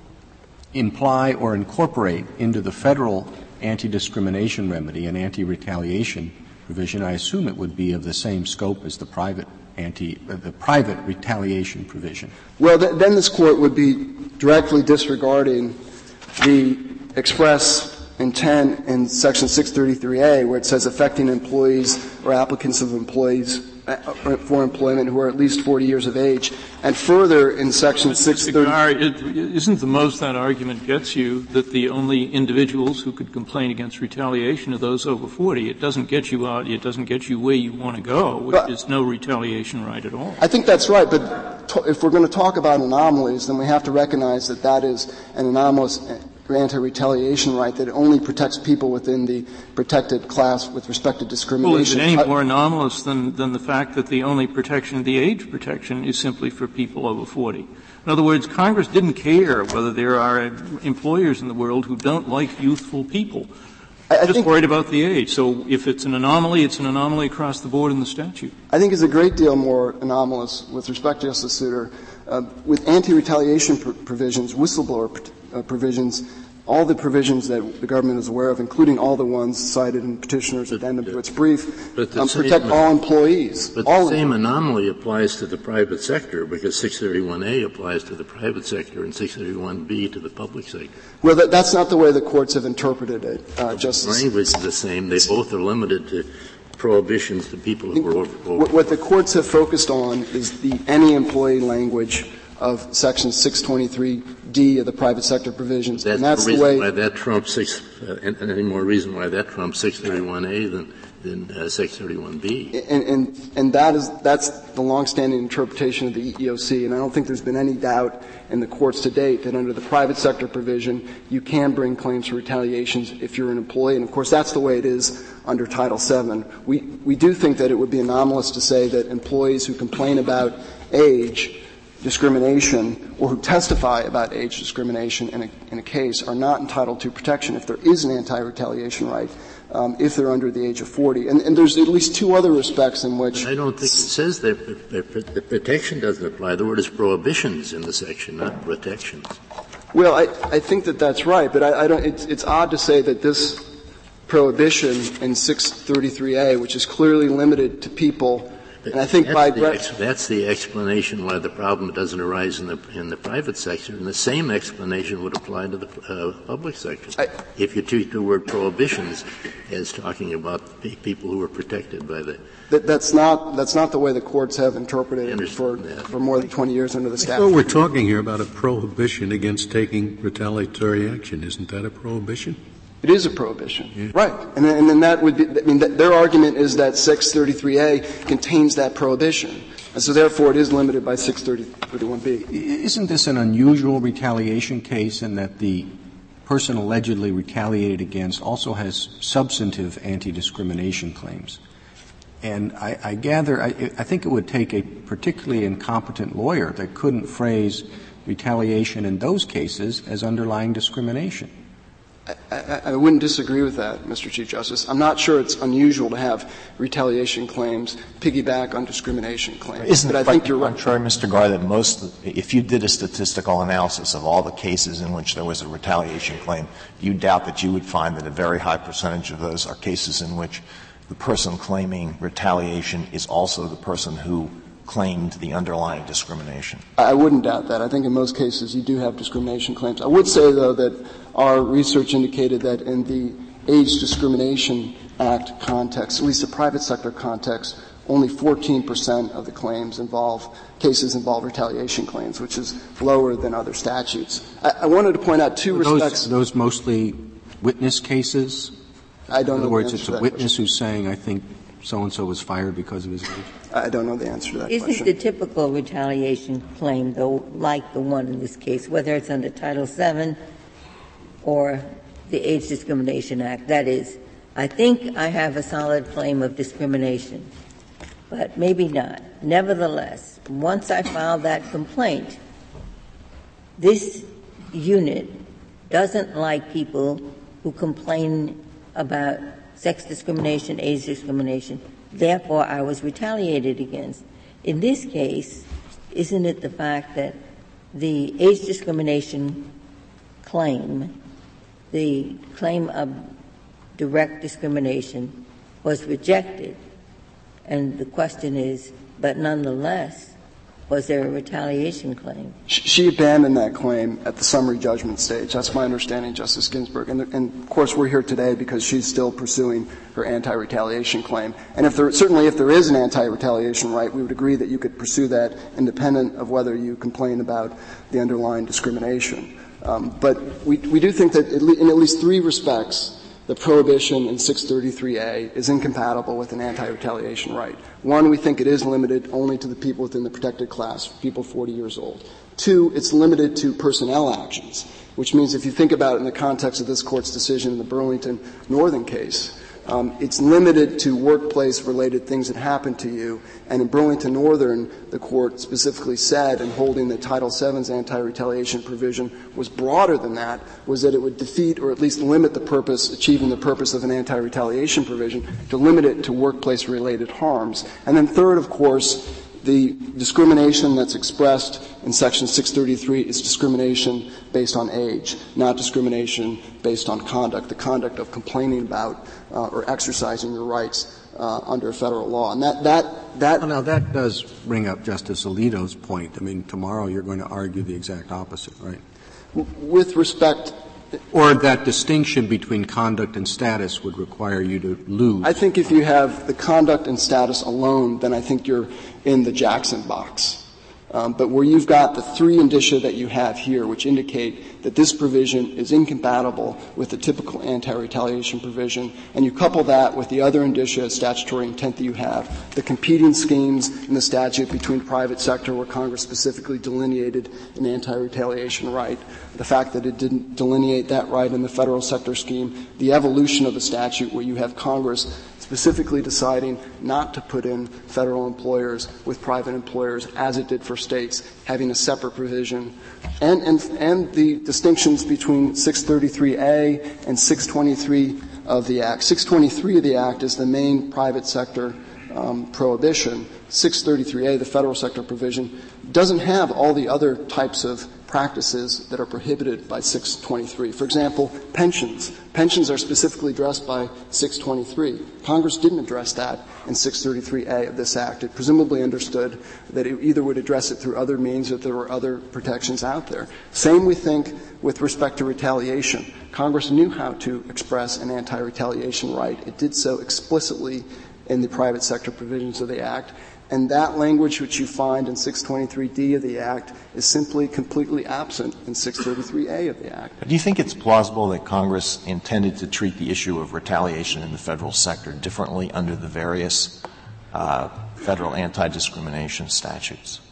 imply or incorporate into the federal anti-discrimination remedy an anti-retaliation provision, I assume it would be of the same scope as the private anti, uh, the private retaliation provision. Well, th- then this Court would be directly disregarding the express intent in Section six thirty-three A, where it says affecting employees or applicants of employees uh, for employment who are at least forty years of age. And further, in Section six thirty-three, isn't the most that argument gets you that the only individuals who could complain against retaliation are those over forty? It doesn't get you out. It doesn't get you where you want to go, which but, is no retaliation right at all. I think that's right, but to, if we're going to talk about anomalies, then we have to recognize that that is an anomalous anti-retaliation right that only protects people within the protected class with respect to discrimination. Well, is it any more anomalous than, than the fact that the only protection, the age protection, is simply for people over forty? In other words, Congress didn't care whether there are employers in the world who don't like youthful people. I, I just think, worried about the age. So if it's an anomaly, it's an anomaly across the board in the statute. I think it's a great deal more anomalous with respect to Justice Souter. Uh, with anti-retaliation pr- provisions, whistleblower pr- uh, provisions, all the provisions that the government is aware of, including all the ones cited in Petitioner's but, addendum to its brief, um, protect all employees. But all the same anomaly applies to the private sector because six thirty-one A applies to the private sector and six thirty-one B to the public sector. Well, that, that's not the way the courts have interpreted it, uh, Justice. The language is the same. They both are limited to prohibitions to people who are over. over. What the courts have focused on is the any employee language of Section six twenty-three D of the private sector provisions. That's and that's the, the way. Why that trumps six, uh, and, and any more reason why that trumps six thirty-one A than, than uh, six thirty-one B. And, and, and that is, that's the longstanding interpretation of the E E O C, and I don't think there's been any doubt in the courts to date that under the private sector provision, you can bring claims for retaliations if you're an employee, and of course that's the way it is under Title seven. We, we do think that it would be anomalous to say that employees who complain about age discrimination or who testify about age discrimination in a, in a case are not entitled to protection if there is an anti-retaliation right, um, if they're under the age of forty. And, and there's at least two other respects in which I don't think it says that the protection doesn't apply. The word is prohibitions in the section, not protections. Well, I, I think that that's right, but I, I don't, it's, it's odd to say that this prohibition in six thirty-three A, which is clearly limited to people. And I think that's by the ex- that's the explanation why the problem doesn't arise in the in the private sector, and the same explanation would apply to the uh, public sector. I, if you treat the word prohibitions as talking about p- people who are protected by the. That, that's not that's not the way the courts have interpreted it for that. for more than twenty years under the statute. So we're talking here about a prohibition against taking retaliatory action. Isn't that a prohibition? It is a prohibition. Yeah. Right. And then, and then that would be, I mean, that, their argument is that six thirty-three A contains that prohibition. And so therefore it is limited by six thirty-one B. Isn't this an unusual retaliation case in that the person allegedly retaliated against also has substantive anti-discrimination claims? And I, I gather, I, I think it would take a particularly incompetent lawyer that couldn't phrase retaliation in those cases as underlying discrimination. I, I, I wouldn't disagree with that, Mister Chief Justice. I'm not sure it's unusual to have retaliation claims piggyback on discrimination claims. Isn't but it I think you're right. contrary, Mister Garre, that most, if you did a statistical analysis of all the cases in which there was a retaliation claim, you doubt that you would find that a very high percentage of those are cases in which the person claiming retaliation is also the person who claimed the underlying discrimination? I wouldn't doubt that. I think in most cases you do have discrimination claims. I would say, though, that our research indicated that in the Age Discrimination Act context, at least the private sector context, only fourteen percent of the claims involve, cases involve retaliation claims, which is lower than other statutes. I, I wanted to point out two Are those, respects. those mostly witness cases? I don't know. In other know words, the it's answer a to that witness question. who's saying, I think so-and-so was fired because of his age? I don't know the answer to that Isn't question. the typical retaliation claim, though, like the one in this case, whether it's under Title seven or the Age Discrimination Act? That is, I think I have a solid claim of discrimination, but maybe not. Nevertheless, once I file that complaint, this unit doesn't like people who complain about sex discrimination, age discrimination. Therefore, I was retaliated against. In this case, isn't it the fact that the age discrimination claim, the claim of direct discrimination, was rejected? And the question is, but nonetheless, was there a retaliation claim? She abandoned that claim at the summary judgment stage. That's my understanding, Justice Ginsburg. And, and of course, we're here today because she's still pursuing her anti-retaliation claim. And if there, certainly if there is an anti-retaliation right, we would agree that you could pursue that independent of whether you complain about the underlying discrimination. Um, but we, we do think that at le- in at least three respects, the prohibition in six thirty-three A is incompatible with an anti-retaliation right. One, we think it is limited only to the people within the protected class, people forty years old. Two, it's limited to personnel actions, which means if you think about it in the context of this Court's decision in the Burlington Northern case, um, it's limited to workplace-related things that happen to you. And in Burlington Northern, the Court specifically said, in holding that Title seven's anti-retaliation provision was broader than that, was that it would defeat or at least limit the purpose, achieving the purpose of an anti-retaliation provision, to limit it to workplace-related harms. And then third, of course, the discrimination that's expressed in Section six thirty-three is discrimination based on age, not discrimination based on conduct, the conduct of complaining about uh, or exercising your rights uh, under federal law. And that, that, that. Well, now that does bring up Justice Alito's point. I mean, tomorrow you're going to argue the exact opposite, right? With respect. Or that distinction between conduct and status would require you to lose. I think if you have the conduct and status alone, then I think you're in the Jackson box. Um, but where you've got the three indicia that you have here, which indicate that this provision is incompatible with the typical anti-retaliation provision, and you couple that with the other indicia of statutory intent that you have, the competing schemes in the statute between private sector where Congress specifically delineated an anti-retaliation right, the fact that it didn't delineate that right in the federal sector scheme, the evolution of the statute where you have Congress specifically deciding not to put in federal employers with private employers as it did for states, having a separate provision, and, and, and the distinctions between six thirty-three A and six twenty-three of the Act. six twenty-three of the Act is the main private sector um, prohibition. six thirty-three A, the federal sector provision, doesn't have all the other types of practices that are prohibited by six twenty-three. For example, pensions. Pensions are specifically addressed by six twenty-three. Congress didn't address that in six thirty-three A of this Act. It presumably understood that it either would address it through other means or there were other protections out there. Same, we think, with respect to retaliation. Congress knew how to express an anti-retaliation right. It did so explicitly in the private sector provisions of the Act. And that language which you find in six twenty-three D of the Act is simply completely absent in six thirty-three A of the Act. Do you think it's plausible that Congress intended to treat the issue of retaliation in the federal sector differently under the various uh, federal anti-discrimination statutes?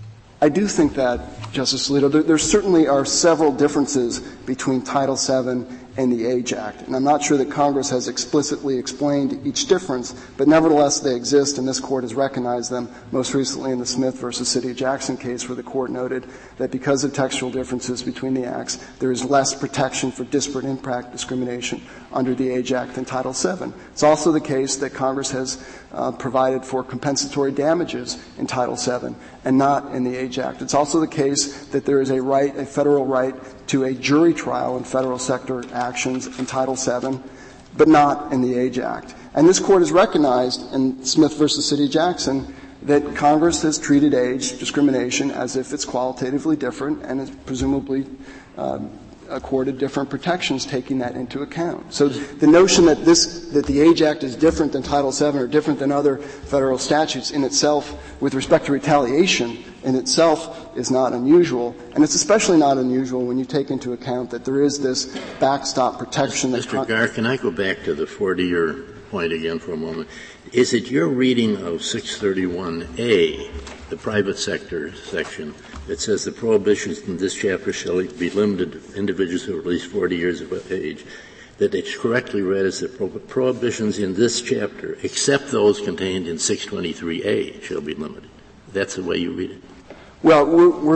I do think that, Justice Alito. There, there certainly are several differences between Title seven and the Age Act. And I'm not sure that Congress has explicitly explained each difference, but nevertheless they exist, and this Court has recognized them, most recently in the Smith versus City of Jackson case, where the Court noted that because of textual differences between the acts, there is less protection for disparate impact discrimination under the Age Act than Title seven. It's also the case that Congress has uh, provided for compensatory damages in Title seven and not in the Age Act. It's also the case that there is a right, a federal right, to a jury trial in federal sector actions in Title seven, but not in the Age Act. And this Court has recognized in Smith versus City of Jackson that Congress has treated age discrimination as if it's qualitatively different and has presumably um, accorded different protections taking that into account. So the notion that this, that the Age Act is different than Title seven or different than other federal statutes in itself with respect to retaliation in itself is not unusual. And it's especially not unusual when you take into account that there is this backstop protection. Mister That Garre, can I go back to the forty-year point again for a moment? Is it your reading of six thirty-one A, the private sector section, that says the prohibitions in this chapter shall be limited to individuals who are at least forty years of age, that it's correctly read as the pro- prohibitions in this chapter, except those contained in six twenty-three A, shall be limited? That's the way you read it? Well, we're, we're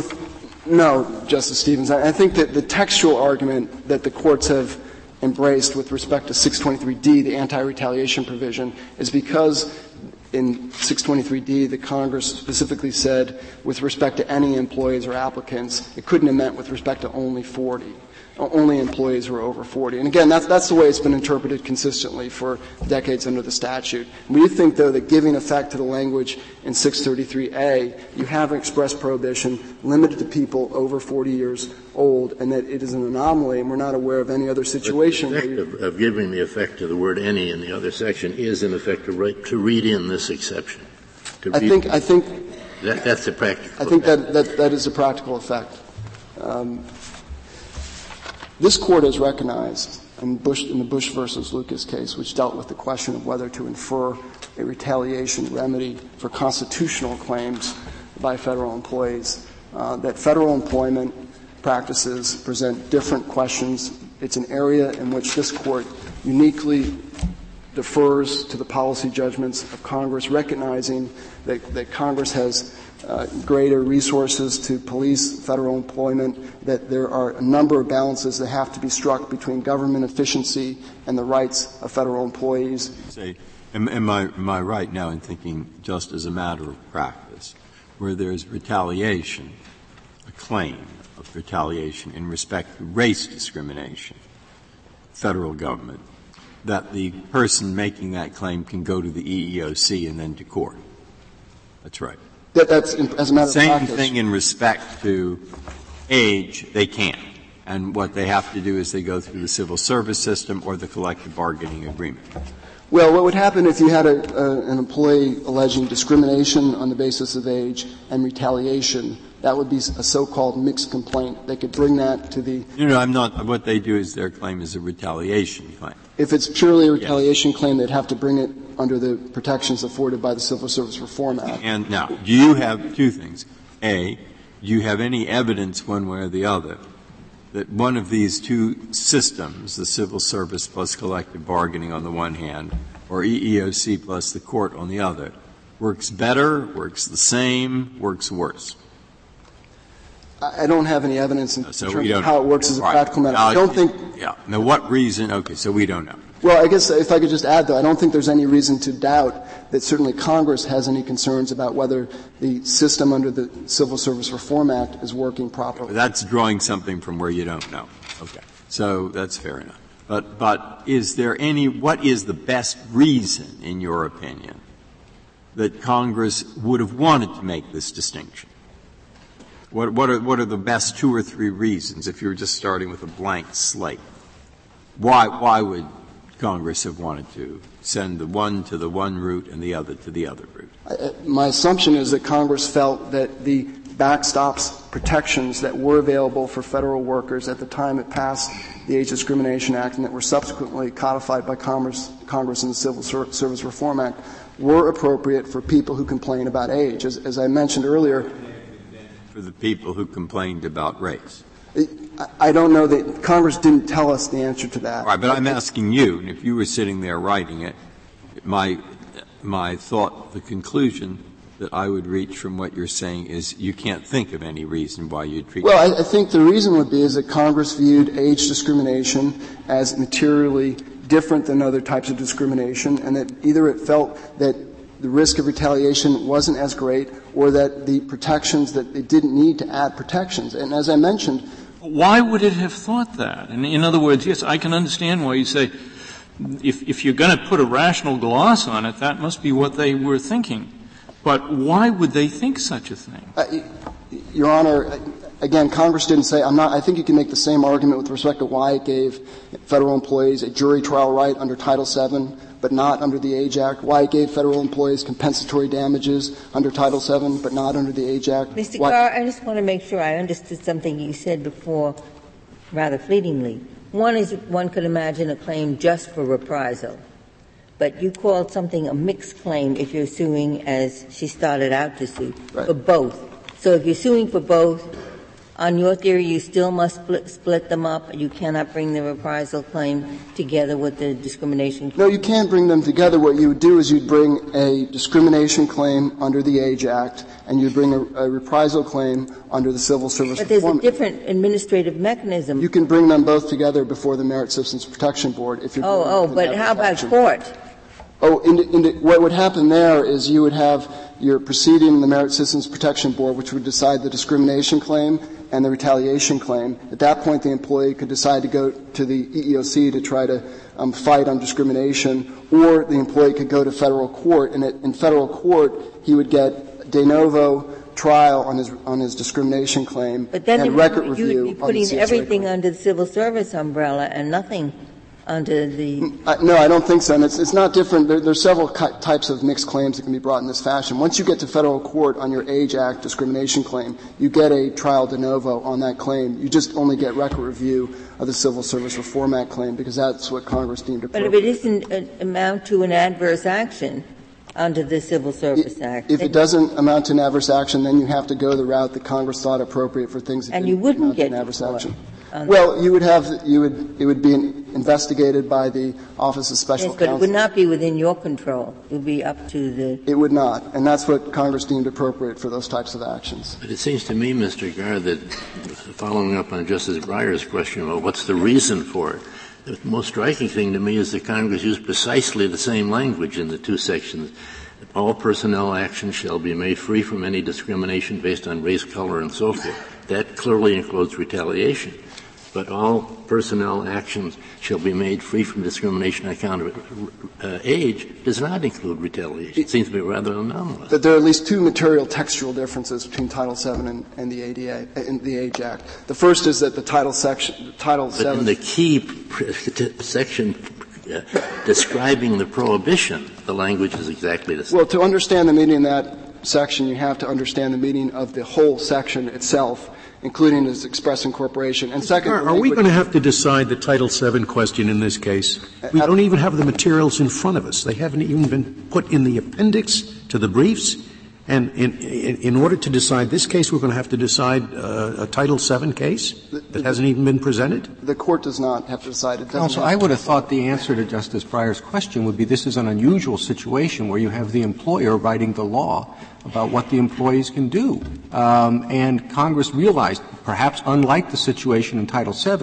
no, Justice Stevens. I, I think that the textual argument that the courts have embraced with respect to six twenty-three D, the anti-retaliation provision, is because in six twenty-three D, the Congress specifically said with respect to any employees or applicants, it couldn't have meant with respect to only forty. Only employees who are over forty. And again, that's, that's the way it's been interpreted consistently for decades under the statute. We think, though, that giving effect to the language in six thirty-three A, you have an express prohibition limited to people over forty years old, and that it is an anomaly, and we're not aware of any other situation. But the effect of, of giving the effect to the word any in the other section is, in effect, to, write, to read in this exception. To I think, I think that, that's a practical I think effect. that, that, that is a practical effect. Um, This Court has recognized in, Bush, in the Bush versus Lucas case, which dealt with the question of whether to infer a retaliation remedy for constitutional claims by federal employees, uh, that federal employment practices present different questions. It's an area in which this Court uniquely defers to the policy judgments of Congress, recognizing that, that Congress has Uh, greater resources to police federal employment, that there are a number of balances that have to be struck between government efficiency and the rights of federal employees. Say, am, am, I, am I right now in thinking, just as a matter of practice, where there's retaliation, a claim of retaliation in respect to race discrimination, federal government, that the person making that claim can go to the E E O C and then to court? That's right. That, that's, as a matter Same of practice. Same thing in respect to age, they can't. And what they have to do is they go through the civil service system or the collective bargaining agreement. Well, what would happen if you had a, a, an employee alleging discrimination on the basis of age and retaliation? That would be a so-called mixed complaint. They could bring that to the — No, no, I'm not. What they do is their claim is a retaliation claim. If it's purely a retaliation yes. claim, they'd have to bring it under the protections afforded by the Civil Service Reform Act. And now, do you have two things? A, do you have any evidence one way or the other that one of these two systems, the civil service plus collective bargaining on the one hand, or E E O C plus the court on the other, works better, works the same, works worse? I don't have any evidence in so terms of how it works as a right. practical matter. Now, I don't think. Yeah. Now, what reason? Okay, so we don't know. Well, I guess if I could just add, though, I don't think there's any reason to doubt that certainly Congress has any concerns about whether the system under the Civil Service Reform Act is working properly. That's drawing something from where you don't know. Okay. So that's fair enough. But, but is there any, what is the best reason, in your opinion, that Congress would have wanted to make this distinction? What, what are, what are the best two or three reasons if you were just starting with a blank slate? Why, why would Congress have wanted to send the one to the one route and the other to the other route? Uh, my assumption is that Congress felt that the backstops protections that were available for federal workers at the time it passed the Age Discrimination Act and that were subsequently codified by Congress, Congress in the Civil Service Reform Act were appropriate for people who complain about age. As, as I mentioned earlier, for the people who complained about race. I don't know that Congress didn't tell us the answer to that. All right, but I'm asking you, and if you were sitting there writing it, my my thought, the conclusion that I would reach from what you're saying is you can't think of any reason why you'd treat. Well, I, I think the reason would be is that Congress viewed age discrimination as materially different than other types of discrimination, and that either it felt that the risk of retaliation wasn't as great, or that the protections that it didn't need to add protections. And as I mentioned, why would it have thought that? In, in other words, yes, I can understand why you say, if, if you're going to put a rational gloss on it, that must be what they were thinking. But why would they think such a thing? Uh, Your Honor, again, Congress didn't say, I'm not, I think you can make the same argument with respect to why it gave federal employees a jury trial right under Title seven, but not under the Age Act, why it gave federal employees compensatory damages under Title seven, but not under the Age Act. Mister Why- Carr, I just want to make sure I understood something you said before rather fleetingly. One is one could imagine a claim just for reprisal, but you called something a mixed claim if you're suing as she started out to sue, right. for both. So if you're suing for both, on your theory, you still must split, split them up. You cannot bring the reprisal claim together with the discrimination claim. No, you can't bring them together. What you would do is you'd bring a discrimination claim under the Age Act, and you'd bring a, a reprisal claim under the Civil Service But there's Reform a different administrative mechanism. You can bring them both together before the Merit Citizens Protection Board if you're. Oh, oh, but how about court? Oh, in the, in the, what would happen there is you would have your proceeding in the Merit Citizens Protection Board, which would decide the discrimination claim and the retaliation claim. At that point, the employee could decide to go to the E E O C to try to um, fight on discrimination, or the employee could go to federal court. And at, in federal court, he would get de novo trial on his on his discrimination claim but then and record you review. would be putting on the everything claim. under the civil service umbrella and nothing under the. Uh, no, I don't think so. And it's, it's not different. There, there's several cu- types of mixed claims that can be brought in this fashion. Once you get to federal court on your Age Act discrimination claim, you get a trial de novo on that claim. You just only get record review of the Civil Service Reform Act claim because that's what Congress deemed appropriate. But if it isn't uh, amount to an adverse action under the Civil Service Act. If it doesn't amount to an adverse action, then you have to go the route that Congress thought appropriate for things that and didn't you wouldn't amount get to an adverse court. action. Well, you would have, you would, it would be investigated by the Office of Special Yes, but Counsel. it would not be within your control. It would be up to the. It would not, and that's what Congress deemed appropriate for those types of actions. But it seems to me, Mister Garre, that following up on Justice Breyer's question about what's the reason for it, the most striking thing to me is that Congress used precisely the same language in the two sections. All personnel actions shall be made free from any discrimination based on race, color, and so forth. That clearly includes retaliation. But all personnel actions shall be made free from discrimination on account of uh, age does not include retaliation. It seems to be rather anomalous. But there are at least two material textual differences between Title seven and, and the A D A, and the Age Act. The first is that the Title section, Title but seven. in the key pr- section uh, describing the prohibition, the language is exactly the same. Well, to understand the meaning of that section, you have to understand the meaning of the whole section itself, including its express incorporation. And second, are, are we going to have to decide the Title seven question in this case? We don't even have the materials in front of us. They haven't even been put in the appendix to the briefs. And in, in, in order to decide this case, we're going to have to decide uh, a Title seven case that hasn't even been presented? The Court does not have to decide. It Counsel, I would have thought the answer to Justice Breyer's question would be this is an unusual situation where you have the employer writing the law about what the employees can do. Um, and Congress realized, perhaps unlike the situation in Title seven,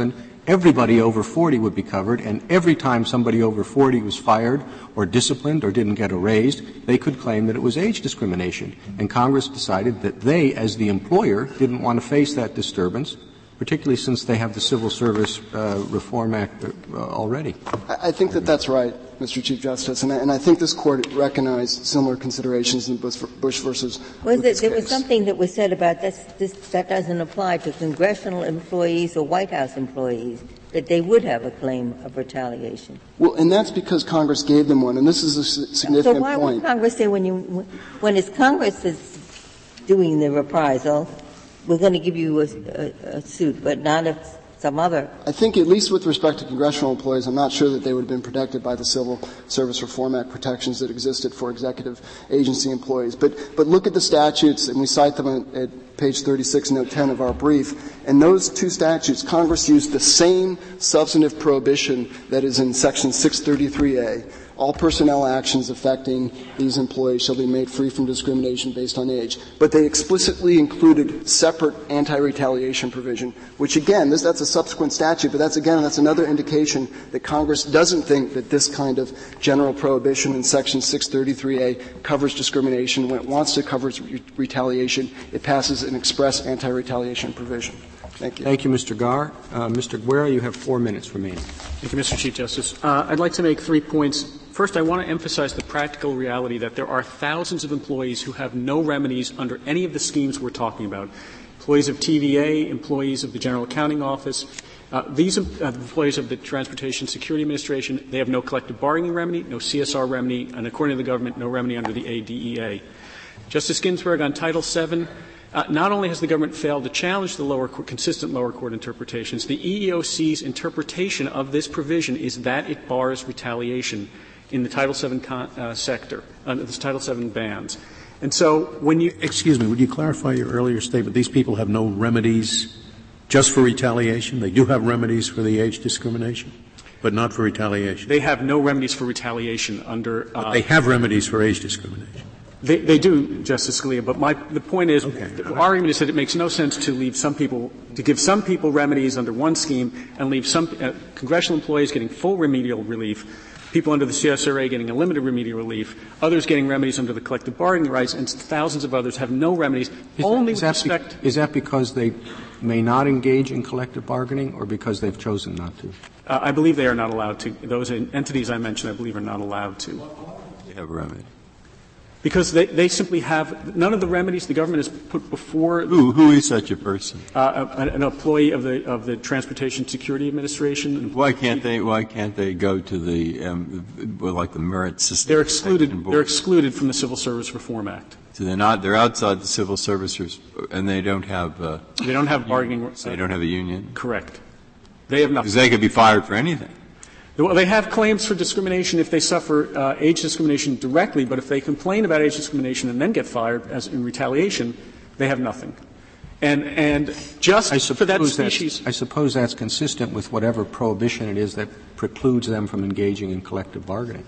everybody over forty would be covered, and every time somebody over forty was fired or disciplined or didn't get a raise, they could claim that it was age discrimination. And Congress decided that they, as the employer, didn't want to face that disturbance, particularly since they have the Civil Service uh, Reform Act uh, already. I, I think that that's right, Mister Chief Justice, and I, and I think this Court recognized similar considerations in Bush, Bush versus was it, There case. was something that was said about this, this, that doesn't apply to congressional employees or White House employees, that they would have a claim of retaliation. Well, and that's because Congress gave them one, and this is a significant so why point. Would Congress say when you, when it's Congress that's doing the reprisal, we're going to give you a, a, a suit, but not if some other. I think at least with respect to congressional employees, I'm not sure that they would have been protected by the Civil Service Reform Act protections that existed for executive agency employees. But, but look at the statutes, and we cite them at, at page thirty-six, note ten of our brief. And those two statutes, Congress used the same substantive prohibition that is in section six thirty-three A. All personnel actions affecting these employees shall be made free from discrimination based on age. But they explicitly included separate anti-retaliation provision, which again, this, that's a subsequent statute, but that's again, that's another indication that Congress doesn't think that this kind of general prohibition in section six thirty-three A covers discrimination. When it wants to cover re- retaliation, it passes an express anti-retaliation provision. Thank you. Thank you, Mister Garre. Uh, Mister Guerra, you have four minutes remaining. Thank you, Mister Chief Justice. Uh, I'd like to make three points. First, I want to emphasize the practical reality that there are thousands of employees who have no remedies under any of the schemes we're talking about. Employees of T V A, employees of the General Accounting Office, uh, these uh, employees of the Transportation Security Administration, they have no collective bargaining remedy, no C S R remedy, and according to the government, no remedy under the A D E A. Justice Ginsburg, on Title seven, Uh, not only has the government failed to challenge the lower court, consistent lower court interpretations, the E E O C's interpretation of this provision is that it bars retaliation in the Title seven con, uh, sector, uh, this Title seven bans. And so when you — Excuse me, would you clarify your earlier statement? These people have no remedies just for retaliation? They do have remedies for the age discrimination, but not for retaliation? They have no remedies for retaliation under uh, — But they have remedies for age discrimination. They, they do, Justice Scalia, but my, the point is, okay. the argument is that it makes no sense to leave some people, to give some people remedies under one scheme and leave some uh, congressional employees getting full remedial relief, people under the C S R A getting a limited remedial relief, others getting remedies under the collective bargaining rights, and thousands of others have no remedies, is only that, with respect — be, Is that because they may not engage in collective bargaining or because they've chosen not to? Uh, I believe they are not allowed to. Those entities I mentioned, I believe, are not allowed to. They have a remedy. Because they, they simply have — none of the remedies the government has put before — Who, who is such a person? Uh, an, an employee of the, of the Transportation Security Administration. Why can't they, why can't they go to the, um, well, like the merit system? They're excluded, they're excluded from the Civil Service Reform Act. So they're not, they're outside the civil service, and they don't have, uh, They don't have bargaining rights. They don't have a union? Correct. They have nothing. Because they could be fired for anything. Well, they have claims for discrimination if they suffer uh, age discrimination directly, but if they complain about age discrimination and then get fired as in retaliation, they have nothing. And, and just I for that species — I suppose that's consistent with whatever prohibition it is that precludes them from engaging in collective bargaining.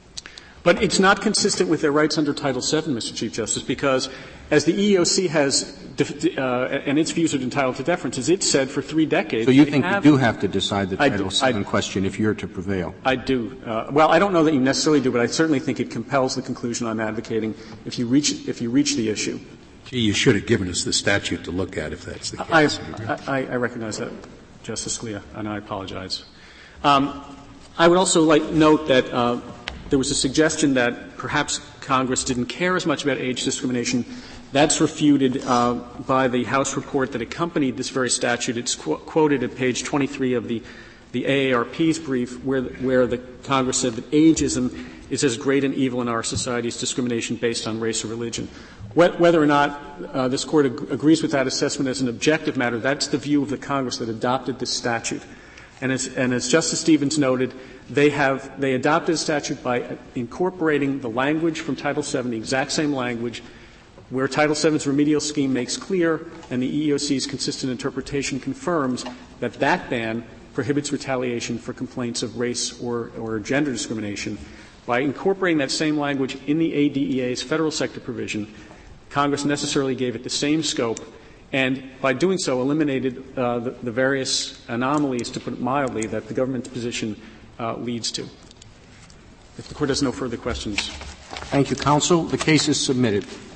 But it's not consistent with their rights under Title seven, Mister Chief Justice, because as the E E O C has uh, and its views are entitled to deference, as it's said for three decades. So you think have, you do have to decide the Title do, seven I, question if you're to prevail? I do. Uh, well, I don't know that you necessarily do, but I certainly think it compels the conclusion I'm advocating if you reach if you reach the issue. Gee, you should have given us the statute to look at if that's the case. I, I, I recognize that, Justice Scalia, and I apologize. Um, I would also like note that uh, there was a suggestion that perhaps Congress didn't care as much about age discrimination. That's refuted uh, by the House report that accompanied this very statute. It's qu- quoted at page twenty-three of the, the A A R P's brief, where, where the Congress said that ageism is as great an evil in our society as discrimination based on race or religion. Whether or not uh, this Court ag- agrees with that assessment as an objective matter, that's the view of the Congress that adopted this statute. And as, and as Justice Stevens noted, they have they adopted a statute by incorporating the language from Title seven, the exact same language, where Title seven's remedial scheme makes clear and the E E O C's consistent interpretation confirms that that ban prohibits retaliation for complaints of race or, or gender discrimination. By incorporating that same language in the A D E A's federal sector provision, Congress necessarily gave it the same scope and by doing so eliminated uh, the, the various anomalies, to put it mildly, that the government's position uh, leads to. If the Court has no further questions. Thank you, counsel. The case is submitted.